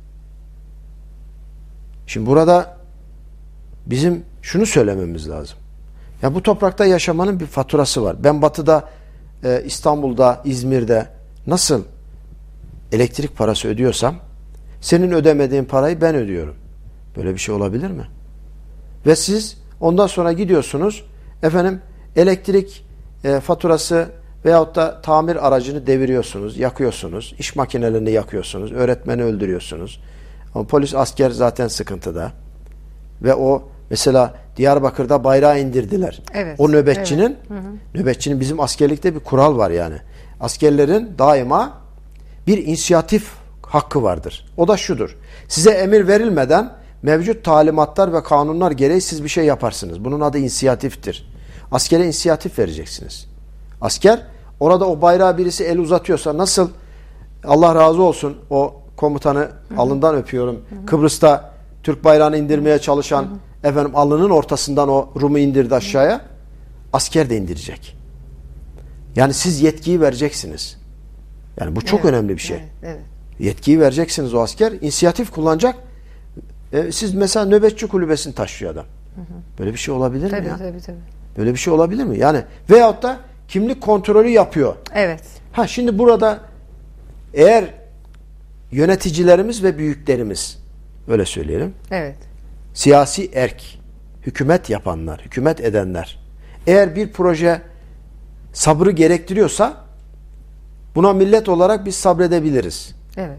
Şimdi burada bizim şunu söylememiz lazım. Ya bu toprakta yaşamanın bir faturası var. Ben batıda, İstanbul'da, İzmir'de nasıl elektrik parası ödüyorsam, senin ödemediğin parayı ben ödüyorum. Böyle bir şey olabilir mi? Ve siz ondan sonra gidiyorsunuz, efendim elektrik faturası veyahut da tamir aracını deviriyorsunuz, yakıyorsunuz, iş makinelerini yakıyorsunuz, öğretmeni öldürüyorsunuz. Ama polis, asker zaten sıkıntıda. Ve o mesela Diyarbakır'da bayrağı indirdiler. Evet, o nöbetçinin, evet. Nöbetçinin, bizim askerlikte bir kural var yani. Askerlerin daima bir inisiyatif hakkı vardır. O da şudur: size emir verilmeden mevcut talimatlar ve kanunlar gereği siz bir şey yaparsınız. Bunun adı inisiyatiftir. Askere inisiyatif vereceksiniz. Asker orada o bayrağı birisi el uzatıyorsa, nasıl, Allah razı olsun o komutanı, alından öpüyorum. Kıbrıs'ta Türk bayrağını indirmeye çalışan, efendim alnının ortasından o Rum'u indirdi aşağıya. Asker de indirecek. Yani siz yetkiyi vereceksiniz. Yani bu çok önemli bir şey. Evet. Yetkiyi vereceksiniz, o asker inisiyatif kullanacak. Siz mesela nöbetçi kulübesini taşıyor adam. Böyle bir şey olabilir mi ya? Tabii. Böyle bir şey olabilir mi? Yani veyahut da kimlik kontrolü yapıyor. Evet. Şimdi burada eğer yöneticilerimiz ve büyüklerimiz, öyle söyleyelim. Evet. Siyasi erk, hükümet yapanlar, hükümet edenler, eğer bir proje sabrı gerektiriyorsa buna millet olarak biz sabredebiliriz. Evet.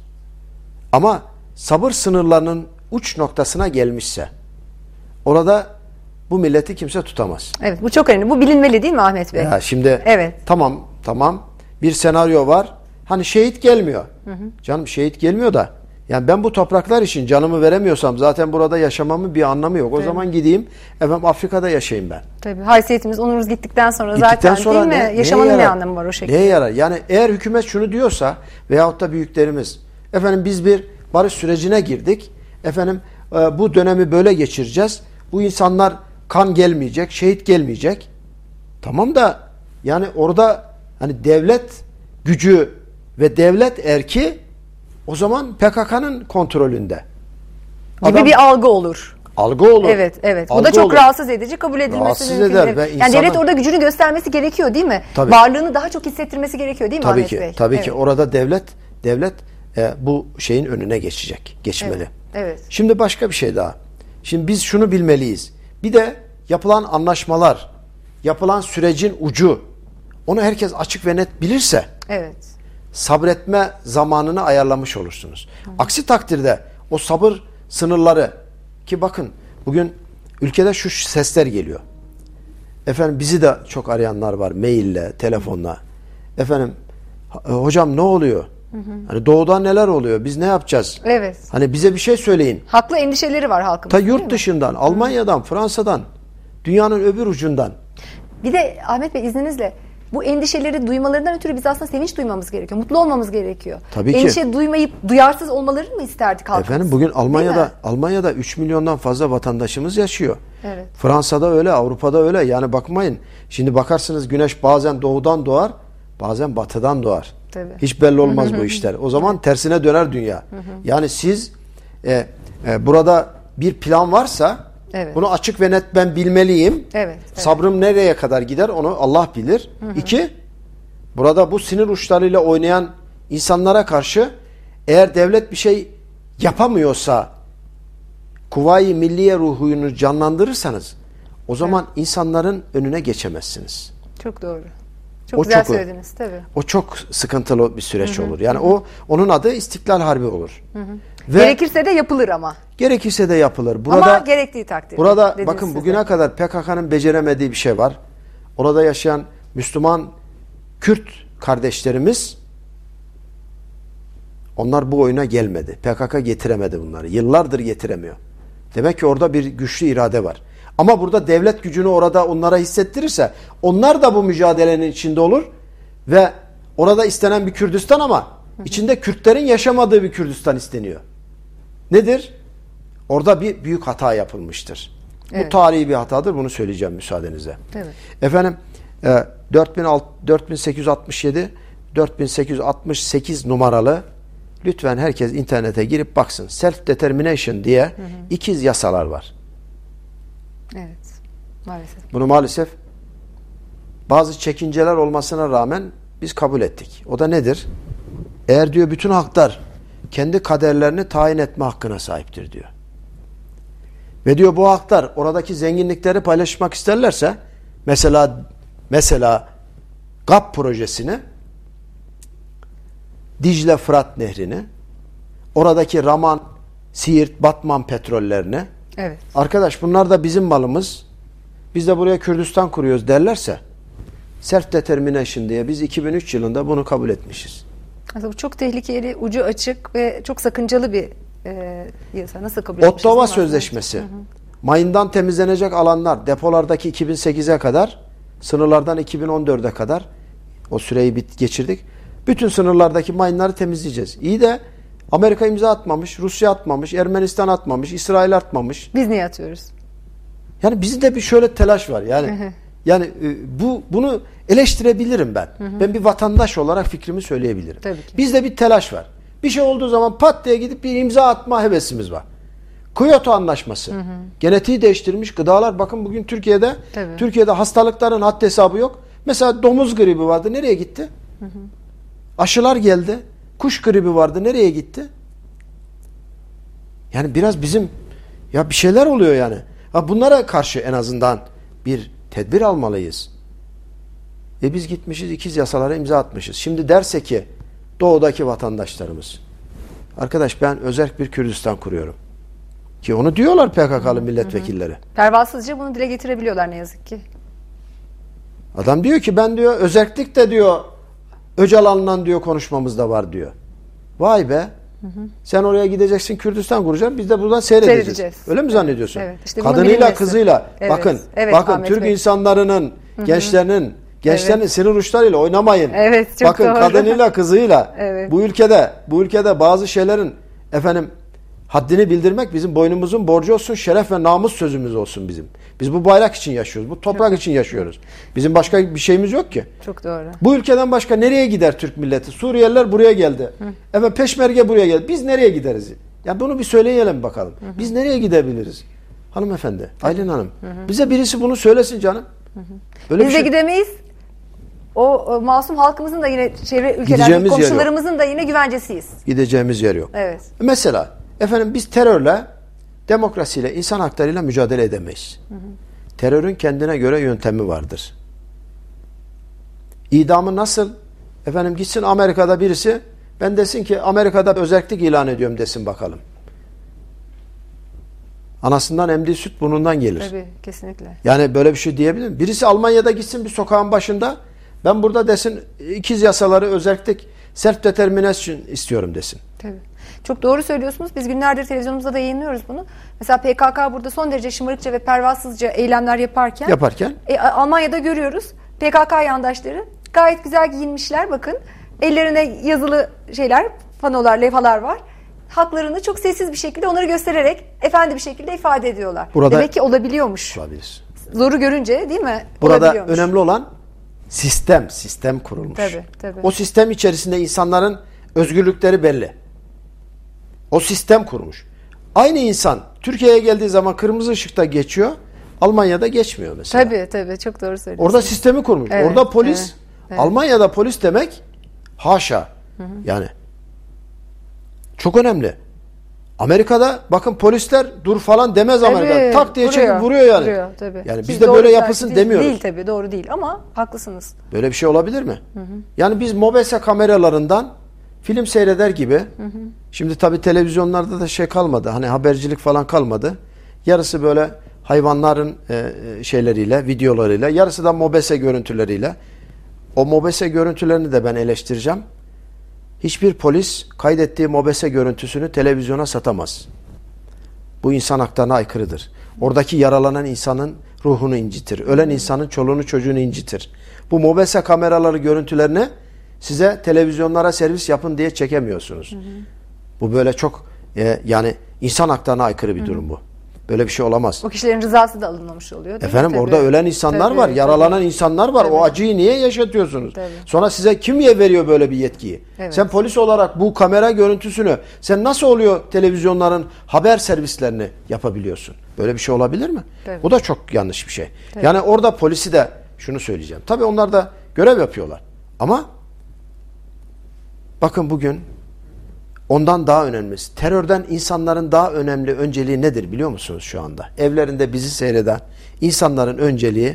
Ama sabır sınırlarının uç noktasına gelmişse orada bu milleti kimse tutamaz. Evet, bu çok önemli. Bu bilinmeli değil mi Ahmet Bey? Ya şimdi evet. Tamam bir senaryo var. Hani şehit gelmiyor. Canım şehit gelmiyor da yani ben bu topraklar için canımı veremiyorsam zaten burada yaşamamın bir anlamı yok. O zaman gideyim Afrika'da yaşayayım ben. Tabii haysiyetimiz, onurumuz gittikten sonra zaten değil mi? Yaşamanın ne anlamı var o şekilde? Neye yarar? Yani eğer hükümet şunu diyorsa veyahut da büyüklerimiz biz bir barış sürecine girdik. Bu dönemi böyle geçireceğiz. Bu insanlar kan gelmeyecek, şehit gelmeyecek. Tamam da yani orada hani devlet gücü ve devlet erki o zaman PKK'nın kontrolünde. Gibi bir algı olur. Algı olur. Evet. Bu Algı da çok olur. Rahatsız edici, kabul edilmesi Rahatsız mümkün eder değil. ve Yani insana... devlet orada gücünü göstermesi gerekiyor değil mi? Tabii. Varlığını daha çok hissettirmesi gerekiyor değil mi Tabii Ahmet ki, Bey? tabii ki orada devlet bu şeyin önüne geçmeli. Evet. Şimdi başka bir şey daha. Şimdi biz şunu bilmeliyiz. Bir de yapılan anlaşmalar, yapılan sürecin ucu, onu herkes açık ve net bilirse sabretme zamanını ayarlamış olursunuz. Aksi takdirde o sabır sınırları, ki bakın bugün ülkede şu sesler geliyor. Bizi de çok arayanlar var maille, telefonla. Hocam ne oluyor? Hani doğuda neler oluyor? Biz ne yapacağız? Evet. Hani bize bir şey söyleyin. Haklı endişeleri var halkımızın. Ta yurt dışından, Almanya'dan, Fransa'dan, dünyanın öbür ucundan. Bir de Ahmet Bey izninizle bu endişeleri duymalarından ötürü biz aslında sevinç duymamız gerekiyor. Mutlu olmamız gerekiyor. Tabii ki. Endişe duymayıp duyarsız olmalarını mı isterdik halkımız? Bugün Almanya'da 3 milyondan fazla vatandaşımız yaşıyor. Evet. Fransa'da öyle, Avrupa'da öyle. Yani bakmayın. Şimdi bakarsınız güneş bazen doğudan doğar, bazen batıdan doğar. Tabii. Hiç belli olmaz bu işler. O zaman tersine döner dünya. Yani siz burada bir plan varsa bunu açık ve net ben bilmeliyim. Sabrım nereye kadar gider onu Allah bilir. 2, burada bu sinir uçlarıyla oynayan insanlara karşı eğer devlet bir şey yapamıyorsa Kuvayi Milliye ruhunu canlandırırsanız o zaman insanların önüne geçemezsiniz. Çok doğru. Çok güzel söylediniz tabii. O çok sıkıntılı bir süreç olur. Yani onun adı İstiklal Harbi olur. Ve gerekirse de yapılır ama. Gerekirse de yapılır. Ama gerektiği takdirde. Burada bakın bugüne kadar PKK'nın beceremediği bir şey var. Orada yaşayan Müslüman Kürt kardeşlerimiz onlar bu oyuna gelmedi. PKK getiremedi bunları. Yıllardır getiremiyor. Demek ki orada bir güçlü irade var. Ama burada devlet gücünü orada onlara hissettirirse onlar da bu mücadelenin içinde olur ve orada istenen bir Kürdistan ama içinde Kürtlerin yaşamadığı bir Kürdistan isteniyor. Nedir? Orada bir büyük hata yapılmıştır. Bu tarihi bir hatadır. Bunu söyleyeceğim müsaadenizle. Evet. 4867 4868 numaralı lütfen herkes internete girip baksın. Self determination diye ikiz yasalar var. Evet. Maalesef. Bunu maalesef bazı çekinceler olmasına rağmen biz kabul ettik. O da nedir? Eğer diyor bütün halklar kendi kaderlerini tayin etme hakkına sahiptir diyor. Ve diyor bu halklar oradaki zenginlikleri paylaşmak isterlerse mesela GAP projesini, Dicle Fırat Nehri'ni, oradaki Raman, Siirt, Batman petrollerini, arkadaş bunlar da bizim malımız, biz de buraya Kürdistan kuruyoruz derlerse self determination diye biz 2003 yılında bunu kabul etmişiz. Aslında bu çok tehlikeli, ucu açık ve çok sakıncalı bir yasa. Nasıl kabul etmişiz? Ottawa Sözleşmesi. Mayından temizlenecek alanlar depolardaki 2008'e kadar, sınırlardan 2014'e kadar o süreyi geçirdik. Bütün sınırlardaki mayınları temizleyeceğiz. İyi de Amerika imza atmamış, Rusya atmamış, Ermenistan atmamış, İsrail atmamış. Biz niye atıyoruz? Yani bizde bir şöyle telaş var. Yani bunu eleştirebilirim ben. Ben bir vatandaş olarak fikrimi söyleyebilirim. Bizde bir telaş var. Bir şey olduğu zaman pat diye gidip bir imza atma hevesimiz var. Kyoto Anlaşması. Genetiği değiştirilmiş gıdalar. Bakın bugün Türkiye'de hastalıkların haddi hesabı yok. Mesela domuz gribi vardı. Nereye gitti? Aşılar geldi. Kuş gribi vardı. Nereye gitti? Yani biraz bizim ya bir şeyler oluyor yani. Bunlara karşı en azından bir tedbir almalıyız. Biz gitmişiz ikiz yasalara imza atmışız. Şimdi derse ki doğudaki vatandaşlarımız, arkadaş ben özerk bir Kürdistan kuruyorum. Ki onu diyorlar PKK'lı milletvekilleri. Pervasızca bunu dile getirebiliyorlar ne yazık ki. Adam diyor ki ben diyor özerklik de diyor Öcalan'la diyor konuşmamızda var diyor. Vay be. Sen oraya gideceksin Kürdistan kuracaksın. Biz de buradan seyredeceğiz. Öyle mi zannediyorsun? Evet, işte kadınıyla kızıyla. Evet, bakın Ahmet Türk Bey. insanların, gençlerin sinir uçlarıyla oynamayın. Evet, çok bakın doğru. kadınıyla kızıyla. Evet. Bu ülkede bazı şeylerin haddini bildirmek bizim boynumuzun borcu olsun, şeref ve namus sözümüz olsun bizim. Biz bu bayrak için yaşıyoruz, bu toprak için yaşıyoruz. Bizim başka bir şeyimiz yok ki. Çok doğru. Bu ülkeden başka nereye gider Türk milleti? Suriyeliler buraya geldi. Peşmerge buraya geldi. Biz nereye gideriz? Ya bunu bir söyleyelim bakalım. Biz nereye gidebiliriz? Hanımefendi, Aylin Hanım. Bize birisi bunu söylesin canım. Öyle Biz de gidemeyiz. O masum halkımızın da yine çevre ülkelerdeki komşularımızın da yine güvencesiyiz. Gideceğimiz yer yok. Evet. Mesela biz terörle, demokrasiyle, insan haklarıyla mücadele edemeyiz. Terörün kendine göre yöntemi vardır. İdamı nasıl? Gitsin Amerika'da birisi, ben desin ki Amerika'da özerklik ilan ediyorum desin bakalım. Anasından emdiği süt burnundan gelir. Tabii, kesinlikle. Yani böyle bir şey diyebilir mi? Birisi Almanya'da gitsin bir sokağın başında, ben burada desin ikiz yasaları, özerklik, self determination istiyorum desin. Tabii. Çok doğru söylüyorsunuz. Biz günlerdir televizyonumuzda da yayınlıyoruz bunu. Mesela PKK burada son derece şımarıkça ve pervasızca eylemler yaparken Almanya'da görüyoruz. PKK yandaşları gayet güzel giyinmişler bakın. Ellerine yazılı panolar, levhalar var. Haklarını çok sessiz bir şekilde onları göstererek efendi bir şekilde ifade ediyorlar. Demek ki olabiliyormuş. Olabilir. Zoru görünce değil mi? Burada önemli olan sistem kurulmuş. Tabii. O sistem içerisinde insanların özgürlükleri belli. O sistem kurmuş. Aynı insan Türkiye'ye geldiği zaman kırmızı ışıkta geçiyor. Almanya'da geçmiyor mesela. Tabii. Çok doğru söylüyorsunuz. Orada sistemi kurmuş. Evet, orada polis, evet. Almanya'da polis demek haşa. Yani çok önemli. Amerika'da bakın polisler dur falan demez Amerika'da. Tak diye çekip vuruyor yani. Tabii. Yani bizde böyle yapılsın demiyoruz. Değil tabii, doğru değil ama haklısınız. Böyle bir şey olabilir mi? Yani biz mobese kameralarından film seyreder gibi, şimdi tabii televizyonlarda da kalmadı, habercilik falan kalmadı. Yarısı böyle hayvanların şeyleriyle, videolarıyla, yarısı da mobese görüntüleriyle. O mobese görüntülerini de ben eleştireceğim. Hiçbir polis kaydettiği mobese görüntüsünü televizyona satamaz. Bu insan haklarına aykırıdır. Oradaki yaralanan insanın ruhunu incitir. Ölen insanın çoluğunu çocuğunu incitir. Bu mobese kameraları görüntülerini size televizyonlara servis yapın diye çekemiyorsunuz. Bu böyle çok yani insan haklarına aykırı bir durum bu. Böyle bir şey olamaz. O kişilerin rızası da alınmamış oluyor. Orada ölen insanlar var, yaralanan insanlar var. O acıyı niye yaşatıyorsunuz? Sonra size kim veriyor böyle bir yetkiyi? Evet. Sen polis olarak bu kamera görüntüsünü sen nasıl oluyor televizyonların haber servislerini yapabiliyorsun? Böyle bir şey olabilir mi? Bu da çok yanlış bir şey. Yani orada polisi de şunu söyleyeceğim. Tabii onlar da görev yapıyorlar. Ama bakın bugün ondan daha önemlisi, terörden insanların daha önemli önceliği nedir biliyor musunuz şu anda? Evlerinde bizi seyreden insanların önceliği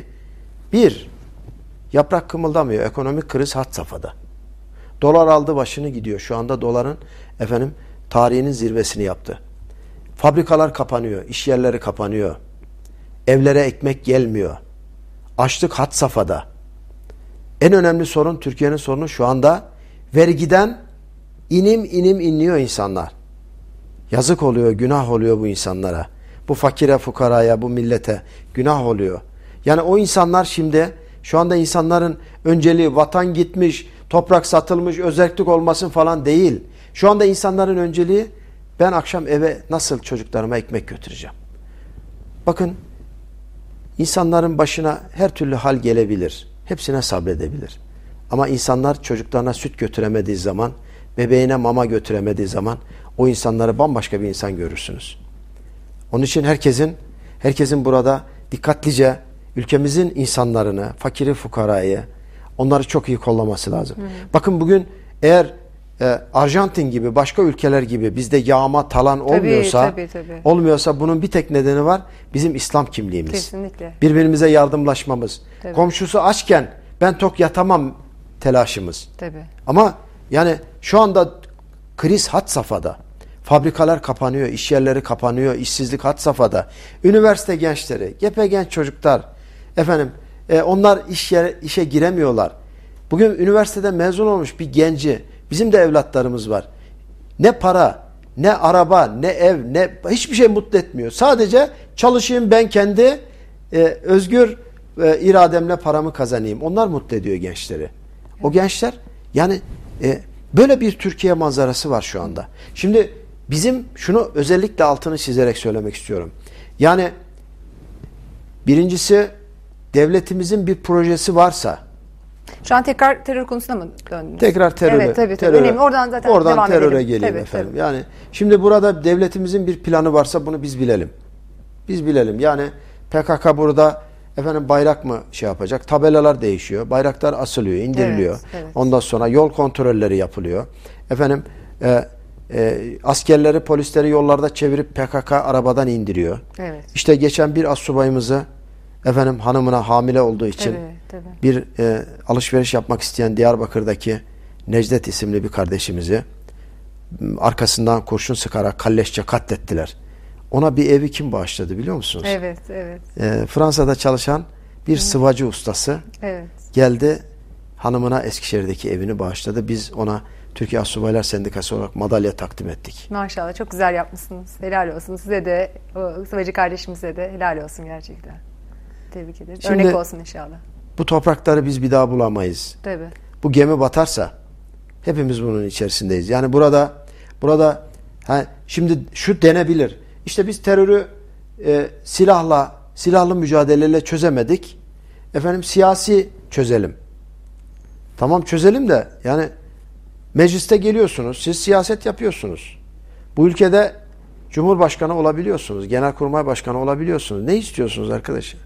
yaprak kımıldamıyor. Ekonomik kriz had safhada. Dolar aldı başını gidiyor. Şu anda doların tarihinin zirvesini yaptı. Fabrikalar kapanıyor, iş yerleri kapanıyor. Evlere ekmek gelmiyor. Açlık had safhada. En önemli sorun, Türkiye'nin sorunu şu anda vergiden inim inliyor insanlar. Yazık oluyor, günah oluyor bu insanlara. Bu fakire, fukaraya, bu millete günah oluyor. Yani o insanlar şu anda insanların önceliği vatan gitmiş, toprak satılmış, özerklik olmasın falan değil. Şu anda insanların önceliği ben akşam eve nasıl çocuklarıma ekmek götüreceğim. Bakın insanların başına her türlü hal gelebilir. Hepsine sabredebilir. Ama insanlar çocuklarına süt götüremediği zaman, bebeğine mama götüremediği zaman o insanları bambaşka bir insan görürsünüz. Onun için herkesin burada dikkatlice ülkemizin insanlarını, fakiri fukarayı, onları çok iyi kollaması lazım. Bakın bugün eğer Arjantin gibi, başka ülkeler gibi bizde yağma, talan olmuyorsa, tabii. olmuyorsa bunun bir tek nedeni var. Bizim İslam kimliğimiz. Kesinlikle. Birbirimize yardımlaşmamız. Tabii. Komşusu açken ben tok yatamam telaşımız. Tabii. Ama yani şu anda kriz had safhada. Fabrikalar kapanıyor, iş yerleri kapanıyor, işsizlik had safhada. Üniversite gençleri, genç çocuklar, onlar işe giremiyorlar. Bugün üniversiteden mezun olmuş bir genci, bizim de evlatlarımız var. Ne para, ne araba, ne ev, hiçbir şey mutlu etmiyor. Sadece çalışayım, ben kendi özgür irademle paramı kazanayım. Onlar mutlu ediyor gençleri. O gençler yani böyle bir Türkiye manzarası var şu anda. Şimdi bizim şunu özellikle altını çizerek söylemek istiyorum. Yani birincisi, devletimizin bir projesi varsa, şu an tekrar terör konusuna mı döndünüz? tekrar teröre. Evet, tabii. Önemli. Oradan zaten devam teröre edelim. geleyim Tabii, efendim. tabii. Yani şimdi burada devletimizin bir planı varsa bunu biz bilelim. Biz bilelim. Yani PKK burada bayrak mı şey yapacak? Tabelalar değişiyor. Bayraklar asılıyor, indiriliyor. Evet. Ondan sonra yol kontrolleri yapılıyor. Askerleri, polisleri yollarda çevirip PKK arabadan indiriyor. Evet. İşte geçen bir astsubayımızı hanımına hamile olduğu için tabii. bir alışveriş yapmak isteyen Diyarbakır'daki Necdet isimli bir kardeşimizi arkasından kurşun sıkarak kalleşçe katlettiler. Ona bir evi kim bağışladı biliyor musunuz? Evet. Fransa'da çalışan bir sıvacı ustası geldi, hanımına Eskişehir'deki evini bağışladı. Biz ona Türkiye Astsubaylar Sendikası olarak madalya takdim ettik. Maşallah, çok güzel yapmışsınız. Helal olsun. Size de, o sıvacı kardeşimize de helal olsun gerçekten. Tebrik ederiz. Şimdi, örnek olsun inşallah. Bu toprakları biz bir daha bulamayız. Tabii. Bu gemi batarsa hepimiz bunun içerisindeyiz. Yani burada şimdi şu denebilir. İşte biz terörü silahlı mücadeleyle çözemedik. Siyasi çözelim. Tamam, çözelim de yani mecliste geliyorsunuz, siz siyaset yapıyorsunuz. Bu ülkede Cumhurbaşkanı olabiliyorsunuz, Genelkurmay Başkanı olabiliyorsunuz. Ne istiyorsunuz arkadaşlar?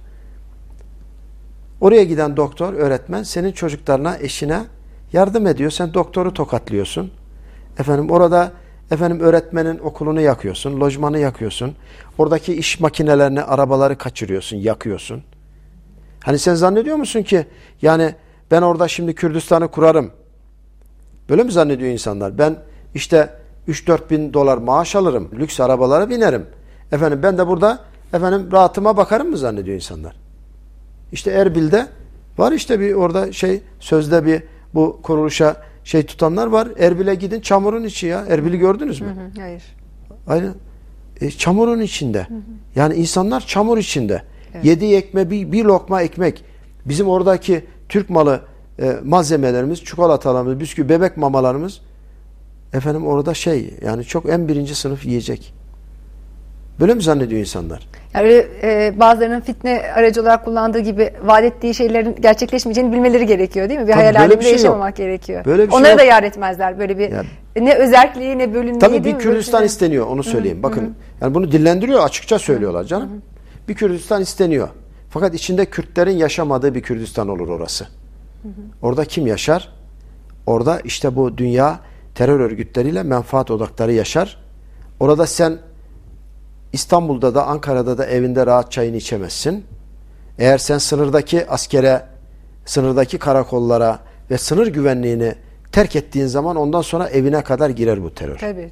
Oraya giden doktor, öğretmen senin çocuklarına, eşine yardım ediyor. Sen doktoru tokatlıyorsun. Orada öğretmenin okulunu yakıyorsun, lojmanı yakıyorsun. Oradaki iş makinelerini, arabaları kaçırıyorsun, yakıyorsun. Hani sen zannediyor musun ki yani ben orada şimdi Kürdistan'ı kurarım. Böyle mi zannediyor insanlar? Ben işte 3-4 bin dolar maaş alırım, lüks arabalara binerim. Ben de burada rahatıma bakarım mı zannediyor insanlar? İşte Erbil'de var, işte bir orada sözde bir bu kuruluşa tutanlar var. Erbil'e gidin, çamurun içi ya. Erbil'i gördünüz mü? Hayır. Aynen. Çamurun içinde. Yani insanlar çamur içinde. Evet. Yediği ekmeği bir lokma ekmek. Bizim oradaki Türk malı malzemelerimiz, çikolatalarımız, bisküvi, bebek mamalarımız orada yani çok en birinci sınıf yiyecek. Böyle mi zannediyor insanlar? Yani bazılarının fitne aracı olarak kullandığı gibi vaat ettiği şeylerin gerçekleşmeyeceğini bilmeleri gerekiyor, değil mi? Bir hayal aleminde yaşamamak gerekiyor. Onları da yar etmezler. Böyle bir ne özerkliği ne bölünmeyi. Tabii bir Kürdistan isteniyor, onu söyleyeyim. Bakın yani bunu dillendiriyor, açıkça söylüyorlar canım. Bir Kürdistan isteniyor. Fakat içinde Kürtlerin yaşamadığı bir Kürdistan olur orası. Orada kim yaşar? Orada işte bu dünya terör örgütleriyle menfaat odakları yaşar. Orada sen İstanbul'da da Ankara'da da evinde rahat çayını içemezsin. Eğer sen sınırdaki askere, sınırdaki karakollara ve sınır güvenliğini terk ettiğin zaman ondan sonra evine kadar girer bu terör. Tabii.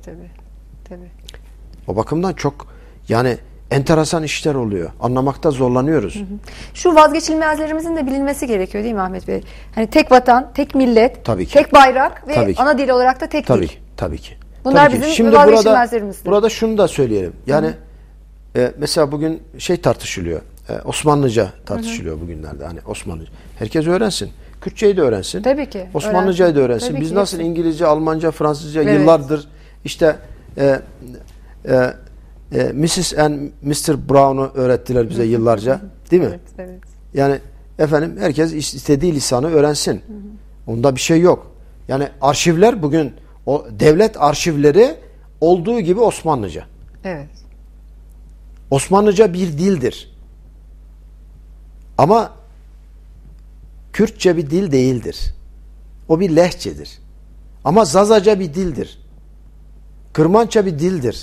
O bakımdan çok yani enteresan işler oluyor. Anlamakta zorlanıyoruz. Şu vazgeçilmezlerimizin de bilinmesi gerekiyor, değil mi Ahmet Bey? Hani tek vatan, tek millet, tek bayrak ve ana dil olarak da tek dil. Tabii ki. Bunlar bizim şimdi vazgeçilmezlerimizdir. Burada şunu da söyleyelim. Yani mesela bugün tartışılıyor. Osmanlıca tartışılıyor bugünlerde. Hani Osmanlıca. Herkes öğrensin. Kürtçeyi de öğrensin. Tabii ki. Osmanlıcayı da öğrensin. Tabii Biz ki, nasıl hepsi. İngilizce, Almanca, Fransızca yıllardır işte Mrs. and Mr. Brown'u öğrettiler bize yıllarca. Değil mi? Evet. Yani herkes istediği lisanı öğrensin. Onda bir şey yok. Yani arşivler bugün o devlet arşivleri olduğu gibi Osmanlıca. Evet. Osmanlıca bir dildir. Ama Kürtçe bir dil değildir. O bir lehçedir. Ama Zazaca bir dildir. Kırmança bir dildir.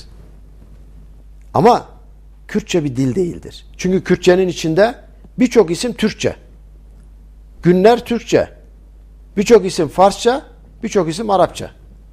Ama Kürtçe bir dil değildir. Çünkü Kürtçenin içinde birçok isim Türkçe. Günler Türkçe. Birçok isim Farsça, birçok isim Arapça.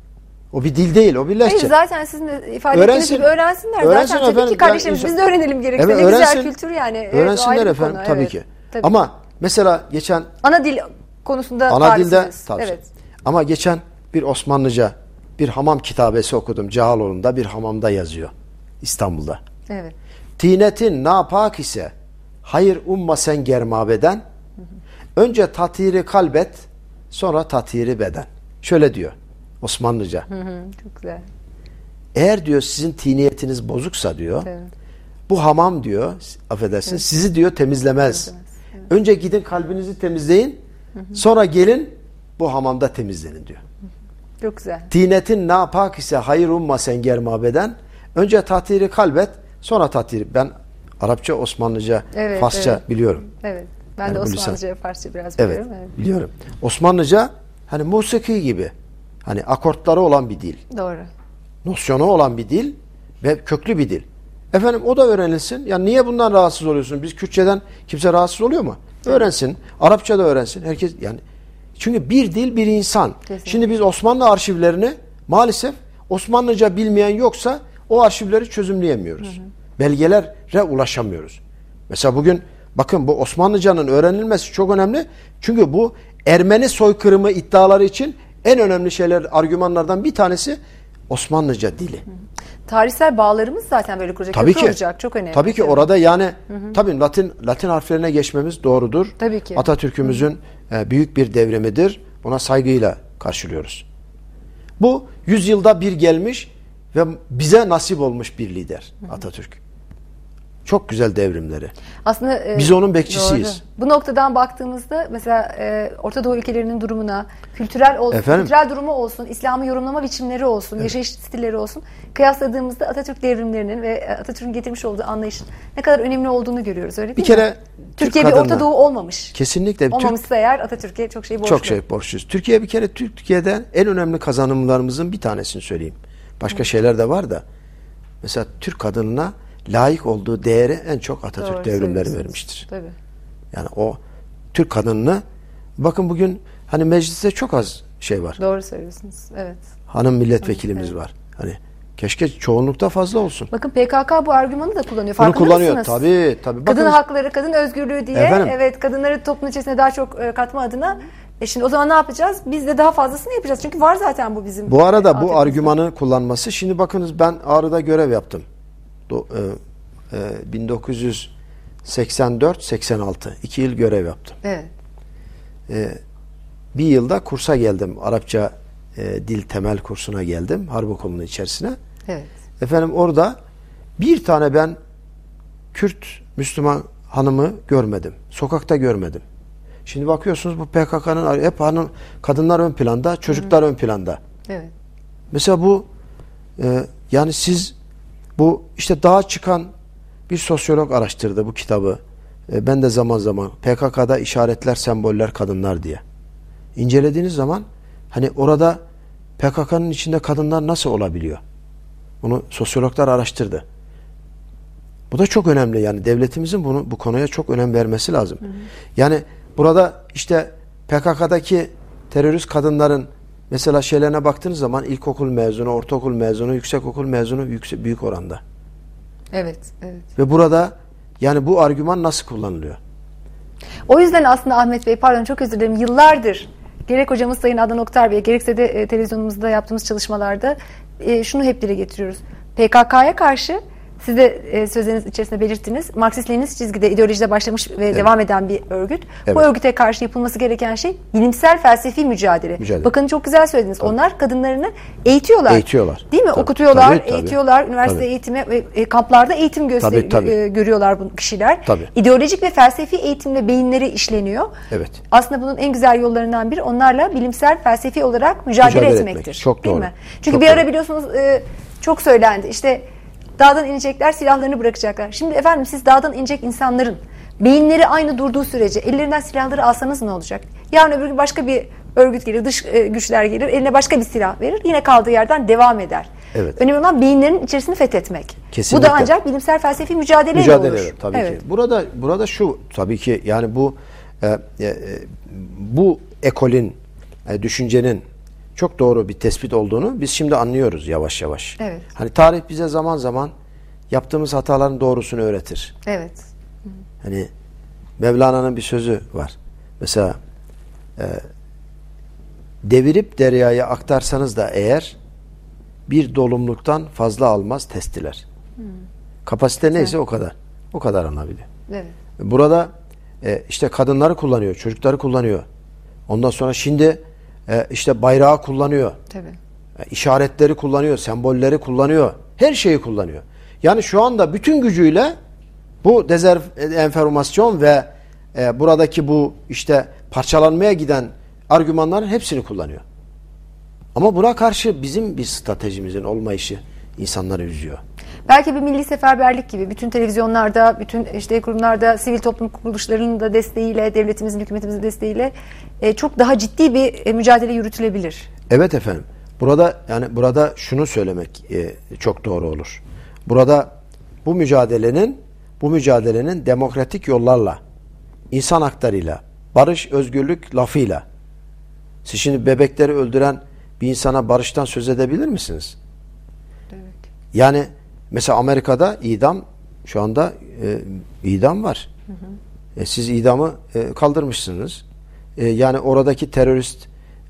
O bir dil değil, o bir lehçe. Hayır, zaten sizin de ifade ettiğiniz gibi öğrensinler. Zaten tabii efendim, ki kardeşlerimiz, biz de öğrenelim gerekirse. Evet, ne güzel kültür yani. Öğrensinler efendim, tabii evet, ki. Tabii. Ama mesela geçen... Ana dil konusunda ana dilde tabii. Evet. Ama geçen bir Osmanlıca bir hamam kitabesi okudum. Cağaloğlu'nda bir hamamda yazıyor. İstanbul'da. Evet. Tinetin napak ise hayır umma sen germabeden, önce tatiri kalbet, sonra tatiri beden. Şöyle diyor Osmanlıca. Çok güzel. Eğer diyor sizin tiniyetiniz bozuksa diyor, Evet. bu hamam diyor, affedersiniz, sizi diyor temizlemez. Evet. Önce gidin kalbinizi temizleyin, sonra gelin bu hamamda temizlenin diyor. Çok güzel. Tinetin napak ise hayır umma sen germabeden, önce tatiri kalbet, sonra tatiri. Ben Arapça, Osmanlıca, Evet, Farsça biliyorum. Evet. Ben Yani de bu Osmanlıca, Farsça biraz Evet, biliyorum. Evet. biliyorum. Osmanlıca hani musiki gibi, hani akortları olan bir dil. Doğru. Nosyonu olan bir dil ve köklü bir dil. Efendim o da öğrenilsin. Ya niye bundan rahatsız oluyorsun? Biz Kürtçeden kimse rahatsız oluyor mu? Öğrensin. Arapça da öğrensin. Herkes yani çünkü bir dil bir insan. Kesinlikle. Şimdi biz Osmanlı arşivlerini maalesef Osmanlıca bilmeyen yoksa o arşivleri çözümleyemiyoruz. Belgelere ulaşamıyoruz. Mesela bugün bakın bu Osmanlıcanın öğrenilmesi çok önemli. Çünkü bu Ermeni soykırımı iddiaları için en önemli şeyler, argümanlardan bir tanesi Osmanlıca dili. Tarihsel bağlarımız zaten böyle kuracak. Tabii köprü ki. olacak. Çok önemli. Tabii ki orada yani tabii Latin harflerine geçmemiz doğrudur. Tabii ki. Atatürk'ümüzün büyük bir devrimidir. Buna saygıyla karşılıyoruz. Bu 100 yılda bir gelmiş ve bize nasip olmuş bir lider Atatürk. Çok güzel devrimleri. Aslında Biz onun bekçisiyiz. Doğru. Bu noktadan baktığımızda mesela Orta Doğu ülkelerinin durumuna, kültürel durumu olsun, İslam'ı yorumlama biçimleri olsun, yaşayış stilleri olsun, kıyasladığımızda Atatürk devrimlerinin ve Atatürk'ün getirmiş olduğu anlayışın ne kadar önemli olduğunu görüyoruz, öyle değil Bir kere mi? Türkiye bir Orta Doğu olmamış. Kesinlikle. Olmamışsa eğer Atatürk'e çok şey borçlu. Çok şey borçluyuz. Türkiye bir kere Türkiye'den en önemli kazanımlarımızın bir tanesini söyleyeyim. Başka şeyler de var da. Mesela Türk kadınına layık olduğu değeri en çok Atatürk Doğru devrimleri vermiştir. Tabii. Yani o Türk kadınını bakın bugün hani mecliste çok az şey var. Doğru söylüyorsunuz. Evet. Hanım milletvekilimiz var. Hani keşke çoğunlukta fazla olsun. Bakın PKK bu argümanı da kullanıyor. Bunu Farkında kullanıyor. mısınız? Tabii. Kadın Bakın, hakları, kadın özgürlüğü diye Efendim? evet kadınları toplum içerisinde daha çok katma adına şimdi o zaman ne yapacağız? Biz de daha fazlasını yapacağız. Çünkü var zaten bu bizim. bu arada bu altyapımızda. argümanı kullanması. Şimdi bakınız ben Ağrı'da görev yaptım. 1984-86 2 yıl görev yaptım. Evet. Bir yılda kursa geldim. Arapça dil temel kursuna geldim. Harp Okulu'nun içerisine. Evet. Efendim orada bir tane ben Kürt Müslüman hanımı görmedim. Sokakta görmedim. Şimdi bakıyorsunuz bu PKK'nın hep kadınlar ön planda, çocuklar ön planda. Evet. Mesela bu yani siz bu işte dağa çıkan bir sosyolog araştırdı bu kitabı. Ben de zaman zaman PKK'da işaretler, semboller, kadınlar diye. İncelediğiniz zaman hani orada PKK'nın içinde kadınlar nasıl olabiliyor? Bunu sosyologlar araştırdı. Bu da çok önemli yani devletimizin bu konuya çok önem vermesi lazım. Yani burada işte PKK'daki terörist kadınların mesela şeylerine baktığınız zaman ilkokul mezunu, ortaokul mezunu, yüksekokul mezunu büyük oranda. Evet, evet. Ve burada yani bu argüman nasıl kullanılıyor? O yüzden aslında Ahmet Bey, pardon çok özür dilerim, yıllardır gerek hocamız Sayın Adnan Oktar Bey, gerekse de televizyonumuzda yaptığımız çalışmalarda şunu hep dile getiriyoruz. PKK'ya karşı siz de sözleriniz içerisinde belirttiniz. Marksist-Leninist çizgide, ideolojide başlamış ve devam eden bir örgüt. Evet. Bu örgüte karşı yapılması gereken şey bilimsel felsefi mücadele. Bakın çok güzel söylediniz. Tabii. Onlar kadınlarını eğitiyorlar. Eğitiyorlar. Değil mi? Tabii. Okutuyorlar, Tabii. Üniversite tabii. Eğitimi ve kamplarda eğitim görüyorlar bu kişiler. Tabii. İdeolojik ve felsefi eğitimle beyinleri işleniyor. Evet. Aslında bunun en güzel yollarından biri onlarla bilimsel, felsefi olarak mücadele etmektir. Çok değil doğru. mi? Çünkü çok bir doğru. ara biliyorsunuz çok söylendi. İşte dağdan inecekler, silahlarını bırakacaklar. Şimdi efendim siz dağdan inecek insanların beyinleri aynı durduğu sürece ellerinden silahları alsanız ne olacak? Yarın öbür gün başka bir Örgüt gelir, dış güçler gelir, eline başka bir silah verir. Yine kaldığı yerden devam eder. Evet. Önemli olan beyinlerin içerisini fethetmek. Kesinlikle. Bu da ancak bilimsel felsefi mücadeleyle Mücadele olur. tabii Evet. ki. Burada şu tabii ki yani bu ekolün düşüncenin çok doğru bir tespit olduğunu biz şimdi anlıyoruz yavaş yavaş. Evet. Hani tarih bize zaman zaman yaptığımız hataların doğrusunu öğretir. Evet. Hani Mevlana'nın bir sözü var. Mesela devirip deryaya aktarsanız da eğer bir dolumluktan fazla almaz testiler. Kapasite neyse o kadar. O kadar alabiliyor. Evet. Burada işte kadınları kullanıyor, çocukları kullanıyor. Ondan sonra şimdi işte bayrağı kullanıyor. Tabii. İşaretleri kullanıyor, sembolleri kullanıyor. Her şeyi kullanıyor. Yani şu anda bütün gücüyle bu dezenformasyon ve buradaki bu işte parçalanmaya giden argümanların hepsini kullanıyor. Ama buna karşı bizim bir stratejimizin olmayışı insanları üzüyor. Belki bir milli seferberlik gibi bütün televizyonlarda, bütün işte kurumlarda, sivil toplum kuruluşlarının da desteğiyle, devletimizin, hükümetimizin desteğiyle çok daha ciddi bir mücadele yürütülebilir. Evet efendim. Burada şunu söylemek çok doğru olur. Burada bu mücadelenin demokratik yollarla, insan haklarıyla, barış, özgürlük lafıyla. Siz şimdi bebekleri öldüren bir insana barıştan söz edebilir misiniz? Evet. Yani mesela Amerika'da şu anda idam var. Hı hı. Siz idamı kaldırmışsınız. Yani oradaki terörist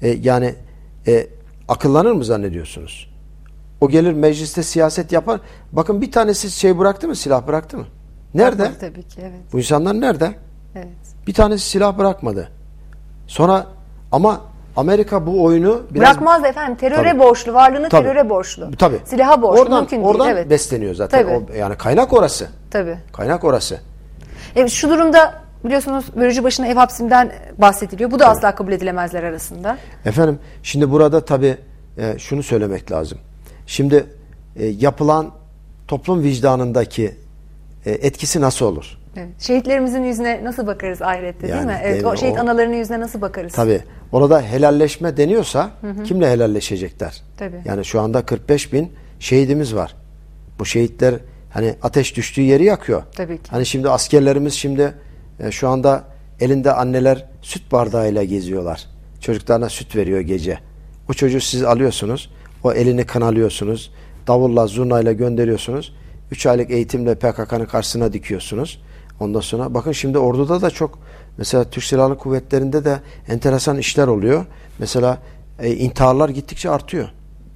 akıllanır mı zannediyorsunuz? O gelir mecliste siyaset yapar. Bakın bir tanesi bıraktı mı? Silah bıraktı mı? Nerede? Bırakmadı tabii ki, evet. Bu insanlar nerede? Evet. Bir tanesi silah bırakmadı. Sonra ama Amerika bu oyunu biraz... Bırakmaz da efendim. Teröre borçlu. Varlığını teröre borçlu. Tabii. Silaha borçlu. Mümkün değil. Oradan Evet. besleniyor zaten. Yani kaynak orası. Tabii. Kaynak orası. Evet, şu durumda biliyorsunuz bölücü başına ev hapsinden bahsediliyor. Bu da asla kabul edilemezler arasında. Efendim şimdi burada tabii şunu söylemek lazım. Şimdi yapılan toplum vicdanındaki etkisi nasıl olur? Evet. Şehitlerimizin yüzüne nasıl bakarız ahirette, değil Yani, mi? Evet, o şehit analarının yüzüne nasıl bakarız? Tabii. Orada helalleşme deniyorsa kimle helalleşecekler? Tabii. Yani şu anda 45 bin şehidimiz var. Bu şehitler hani ateş düştüğü yeri yakıyor. Tabii ki. Hani şimdi askerlerimiz şu anda elinde anneler süt bardağıyla geziyorlar. Çocuklarına süt veriyor gece. O çocuğu siz alıyorsunuz. O elini kınalıyorsunuz. Davulla, zurnayla gönderiyorsunuz. 3 aylık eğitimle PKK'nın karşısına dikiyorsunuz. Ondan sonra bakın şimdi orduda da çok mesela Türk Silahlı Kuvvetleri'nde de enteresan işler oluyor. Mesela intiharlar gittikçe artıyor.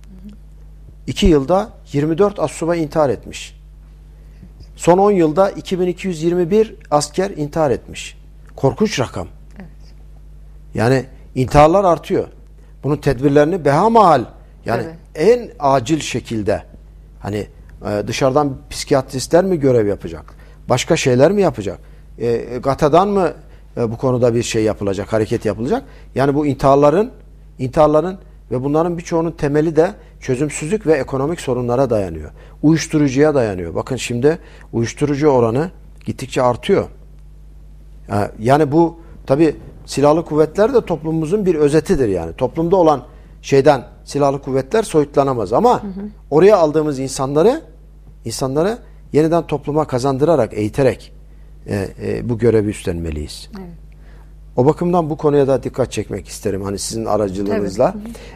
2 yılda 24 astsubay intihar etmiş. Son 10 yılda 2221 asker intihar etmiş. Korkunç rakam. Evet. Yani intiharlar artıyor. Bunun tedbirlerini behamahal yani en acil şekilde hani dışarıdan psikiyatristler mi görev yapacak? Başka şeyler mi yapacak? GATA'dan mı bu konuda bir şey yapılacak, hareket yapılacak? Yani bu intiharların ve bunların birçoğunun temeli de çözümsüzlük ve ekonomik sorunlara dayanıyor. Uyuşturucuya dayanıyor. Bakın şimdi uyuşturucu oranı gittikçe artıyor. Yani bu tabii silahlı kuvvetler de toplumumuzun bir özetidir yani. Toplumda olan silahlı kuvvetler soyutlanamaz ama oraya aldığımız insanları yeniden topluma kazandırarak, eğiterek bu görevi üstlenmeliyiz. Evet. O bakımdan bu konuya da dikkat çekmek isterim. Hani sizin aracılığınızla.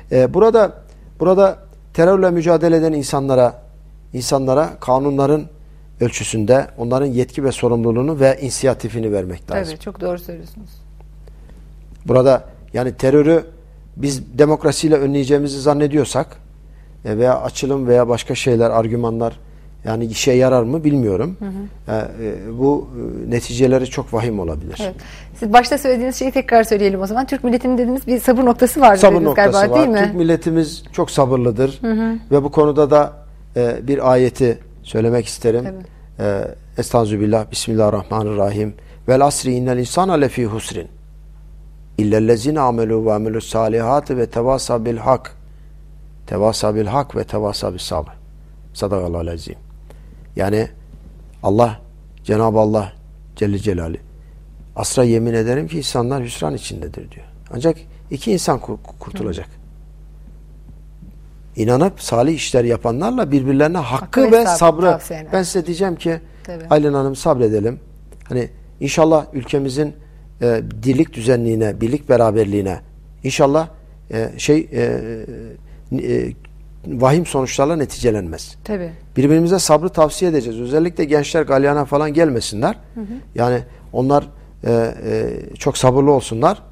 Burada terörle mücadele eden insanlara kanunların ölçüsünde onların yetki ve sorumluluğunu ve inisiyatifini vermek lazım. Evet, çok doğru söylüyorsunuz. Burada yani terörü biz demokrasiyle önleyeceğimizi zannediyorsak veya açılım veya başka şeyler, argümanlar yani işe yarar mı bilmiyorum. Bu neticeleri çok vahim olabilir. Evet. Siz başta söylediğiniz şeyi tekrar söyleyelim o zaman. Türk milletinin dediğiniz bir sabır noktası var. Sabır noktası galiba, var. değil mi? Türk milletimiz çok sabırlıdır. Ve bu konuda da bir ayeti söylemek isterim. Estağfirullah, Bismillahirrahmanirrahim. Vel asri innel insana lefî husrin. İllellezine amelu ve amelus salihati ve tevasa bil hak. Tevasa bil hak ve tevasa bis sabr. Sadakallahu azim. Yani Cenab-ı Allah Celle Celaluhu asra yemin ederim ki insanlar hüsran içindedir diyor. Ancak 2 insan kurtulacak. İnanıp salih işler yapanlarla birbirlerine hakkı ve sabrı. Ben size diyeceğim ki Aylin Hanım, sabredelim. Hani inşallah ülkemizin dirlik düzenliğine, birlik beraberliğine inşallah vahim sonuçlarla neticelenmez. Tabii. Birbirimize sabrı tavsiye edeceğiz. Özellikle gençler galyana falan gelmesinler. Yani onlar çok sabırlı olsunlar.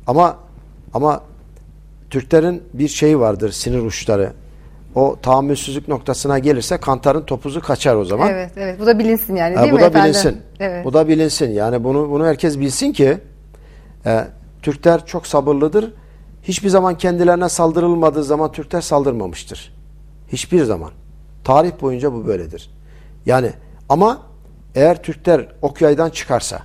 Ama Türklerin bir şeyi vardır, sinir uçları. O tahammülsüzlük noktasına gelirse kantarın topuzu kaçar o zaman. Evet, evet. Bu da bilinsin yani, değil mi bu da efendim? bilinsin. Evet. Bu da bilinsin. Yani bunu herkes bilsin ki Türkler çok sabırlıdır. Hiçbir zaman kendilerine saldırılmadığı zaman Türkler saldırmamıştır. Hiçbir zaman. Tarih boyunca bu böyledir. Yani ama eğer Türkler ok yaydan çıkarsa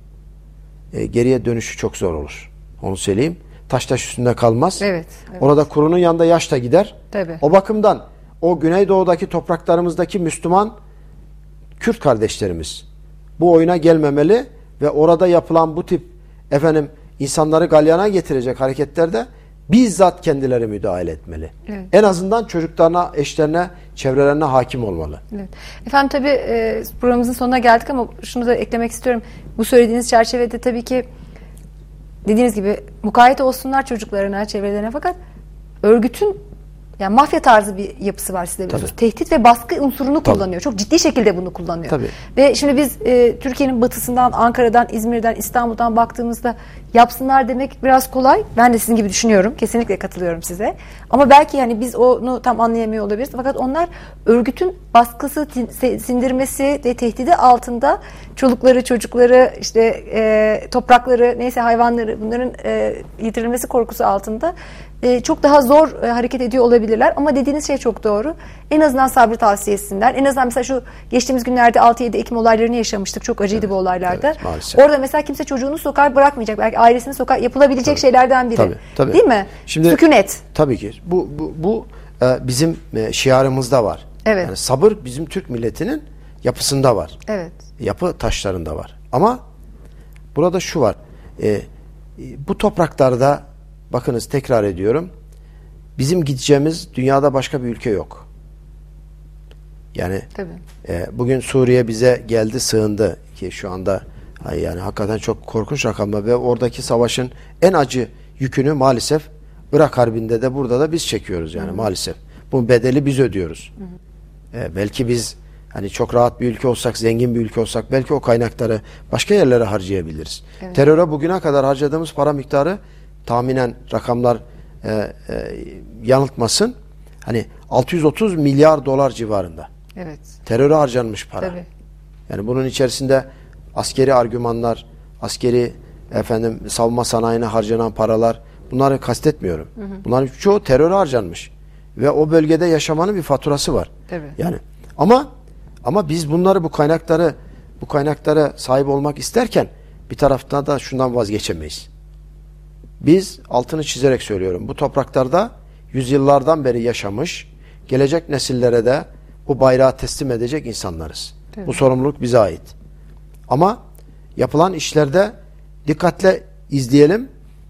geriye dönüşü çok zor olur. Onu söyleyeyim. Taş üstünde kalmaz. Evet. Orada kurunun yanında yaş da gider. Tabii. O bakımdan o Güneydoğu'daki topraklarımızdaki Müslüman Kürt kardeşlerimiz bu oyuna gelmemeli ve orada yapılan bu tip insanları galyana getirecek hareketlerde bizzat kendileri müdahale etmeli. Evet. En azından çocuklarına, eşlerine, çevrelerine hakim olmalı. Evet. Efendim tabii programımızın sonuna geldik ama şunu da eklemek istiyorum. Bu söylediğiniz çerçevede tabii ki dediğiniz gibi mukayyet olsunlar çocuklarına, çevrelerine, fakat örgütün yani mafya tarzı bir yapısı var, siz de biliyorsunuz. Tehdit ve baskı unsurunu kullanıyor. Çok ciddi şekilde bunu kullanıyor. Tabii. Ve şimdi biz Türkiye'nin batısından, Ankara'dan, İzmir'den, İstanbul'dan baktığımızda yapsınlar demek biraz kolay. Ben de sizin gibi düşünüyorum. Kesinlikle katılıyorum size. Ama belki yani biz onu tam anlayamıyor olabiliriz. Fakat onlar örgütün baskısı, sindirmesi ve tehdidi altında çolukları, çocukları, toprakları, neyse hayvanları, bunların yitirilmesi korkusu altında çok daha zor hareket ediyor olabilirler. Ama dediğiniz şey çok doğru. En azından sabrı tavsiye etsinler. En azından mesela şu geçtiğimiz günlerde 6-7 Ekim olaylarını yaşamıştık. Çok acıydı bu olaylarda. Evet, orada mesela kimse çocuğunu sokağa bırakmayacak. Belki ailesini sokağa, yapılabilecek şeylerden biri. Tabii. Değil mi? Şimdi, sükunet. Tabii ki. Bu bizim şiarımızda var. Evet. Yani sabır bizim Türk milletinin yapısında var. Evet. Yapı taşlarında var. Ama burada şu var. Bu topraklarda bakınız, tekrar ediyorum, bizim gideceğimiz dünyada başka bir ülke yok. Yani bugün Suriye bize geldi, sığındı ki şu anda yani hakikaten çok korkunç rakamlar ve oradaki savaşın en acı yükünü maalesef Irak Harbi'nde de burada da biz çekiyoruz yani maalesef. Bu bedeli biz ödüyoruz. Belki biz hani çok rahat bir ülke olsak, zengin bir ülke olsak belki o kaynakları başka yerlere harcayabiliriz. Evet. Teröre bugüne kadar harcadığımız para miktarı, tahminen rakamlar yanıltmasın, hani 630 milyar dolar civarında. Evet. Teröre harcanmış para. Tabii. Yani bunun içerisinde askeri argümanlar, askeri savunma sanayine harcanan paralar, bunları kastetmiyorum. Bunların çoğu teröre harcanmış ve o bölgede yaşamanın bir faturası var. Tabii. Yani ama biz bunları, bu kaynaklara sahip olmak isterken bir taraftan da şundan vazgeçemeyiz. Biz, altını çizerek söylüyorum, bu topraklarda yüzyıllardan beri yaşamış, gelecek nesillere de bu bayrağı teslim edecek insanlarız. Tabii. Bu sorumluluk bize ait. Ama yapılan işlerde dikkatle izleyelim.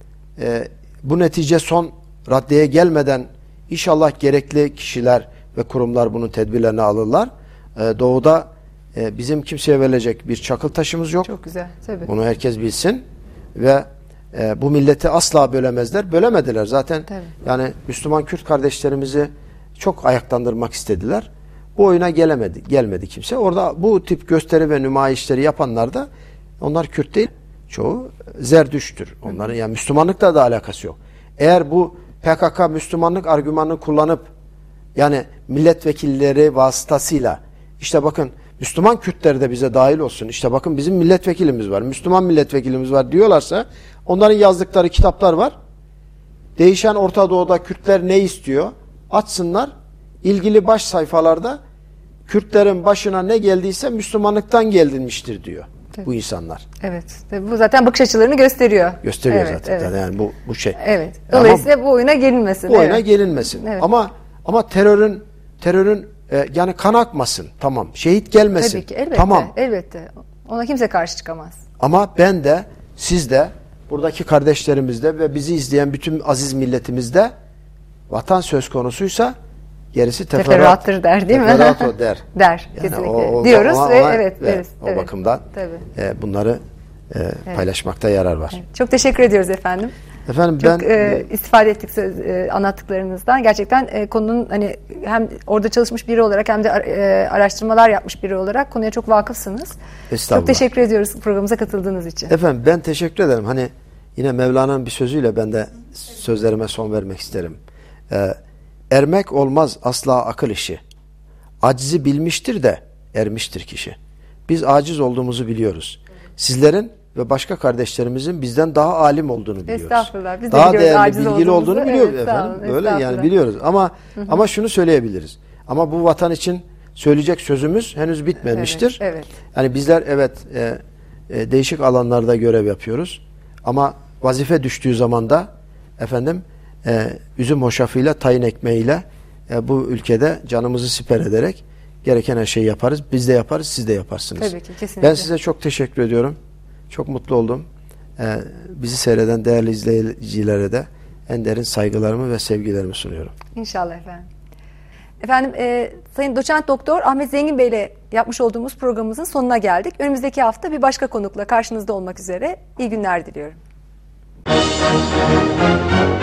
Bu netice son raddeye gelmeden inşallah gerekli kişiler ve kurumlar bunun tedbirlerini alırlar. Doğuda bizim kimseye verilecek bir çakıl taşımız yok. Çok güzel. Tabii. Bunu herkes bilsin ve bu milleti asla bölemezler. Bölemediler zaten. Tabii. Yani Müslüman Kürt kardeşlerimizi çok ayaklandırmak istediler. Bu oyuna gelmedi kimse. Orada bu tip gösteri ve nümayişleri yapanlar da, onlar Kürt değil. Çoğu Zerdüştür. Onların yani Müslümanlıkla da alakası yok. Eğer bu PKK Müslümanlık argümanını kullanıp yani milletvekilleri vasıtasıyla işte bakın Müslüman Kürtler de bize dahil olsun, İşte bakın bizim milletvekilimiz var, Müslüman milletvekilimiz var diyorlarsa, onların yazdıkları kitaplar var. Değişen Orta Doğu'da Kürtler ne istiyor? Açsınlar. İlgili baş sayfalarda Kürtlerin başına ne geldiyse Müslümanlıktan gelinmiştir diyor. Bu insanlar. Evet. Tabii bu zaten bakış açılarını gösteriyor. Gösteriyor evet, zaten. Evet. Yani bu şey. Evet. Dolayısıyla bu oyuna gelinmesin. Bu oyuna gelinmesin. Evet. Ama terörün yani kan akmasın. Tamam. Şehit gelmesin. Tabii ki. Elbette. Tamam. Elbette. Ona kimse karşı çıkamaz. Ama ben de, siz de buradaki kardeşlerimizde ve bizi izleyen bütün aziz milletimizde vatan söz konusuysa gerisi teferruattır der, değil mi? Teferruat o der. Der, yani kesinlikle. Diyoruz ve evet, deriz. O bakımdan bunları paylaşmakta yarar var. Evet. Çok teşekkür ediyoruz efendim. Efendim çok istifade ettik anlattıklarınızdan. Gerçekten konunun hani hem orada çalışmış biri olarak hem de araştırmalar yapmış biri olarak konuya çok vakıfsınız. Çok teşekkür ediyoruz programımıza katıldığınız için. Efendim ben teşekkür ederim. Hani yine Mevlana'nın bir sözüyle ben de sözlerime son vermek isterim. Ermek olmaz asla akıl işi. Acizi bilmiştir de ermiştir kişi. Biz aciz olduğumuzu biliyoruz. Sizlerin ve başka kardeşlerimizin bizden daha alim olduğunu biliyoruz. Estağfurullah. Biz de daha biliyoruz, değerli, bilgili olduğunu biliyoruz efendim. Olun, öyle yani biliyoruz. Ama şunu söyleyebiliriz. Ama bu vatan için söyleyecek sözümüz henüz bitmemiştir. Evet. Yani bizler değişik alanlarda görev yapıyoruz. Ama vazife düştüğü zaman da efendim üzüm hoşafıyla, tayin ekmeğiyle bu ülkede canımızı siper ederek gereken her şeyi yaparız. Biz de yaparız, siz de yaparsınız. Tabii ki, kesinlikle. Ben size çok teşekkür ediyorum. Çok mutlu oldum. Bizi seyreden değerli izleyicilere de en derin saygılarımı ve sevgilerimi sunuyorum. İnşallah efendim. Efendim Sayın Doçent Doktor Ahmet Zengin Bey ile yapmış olduğumuz programımızın sonuna geldik. Önümüzdeki hafta bir başka konukla karşınızda olmak üzere. İyi günler diliyorum.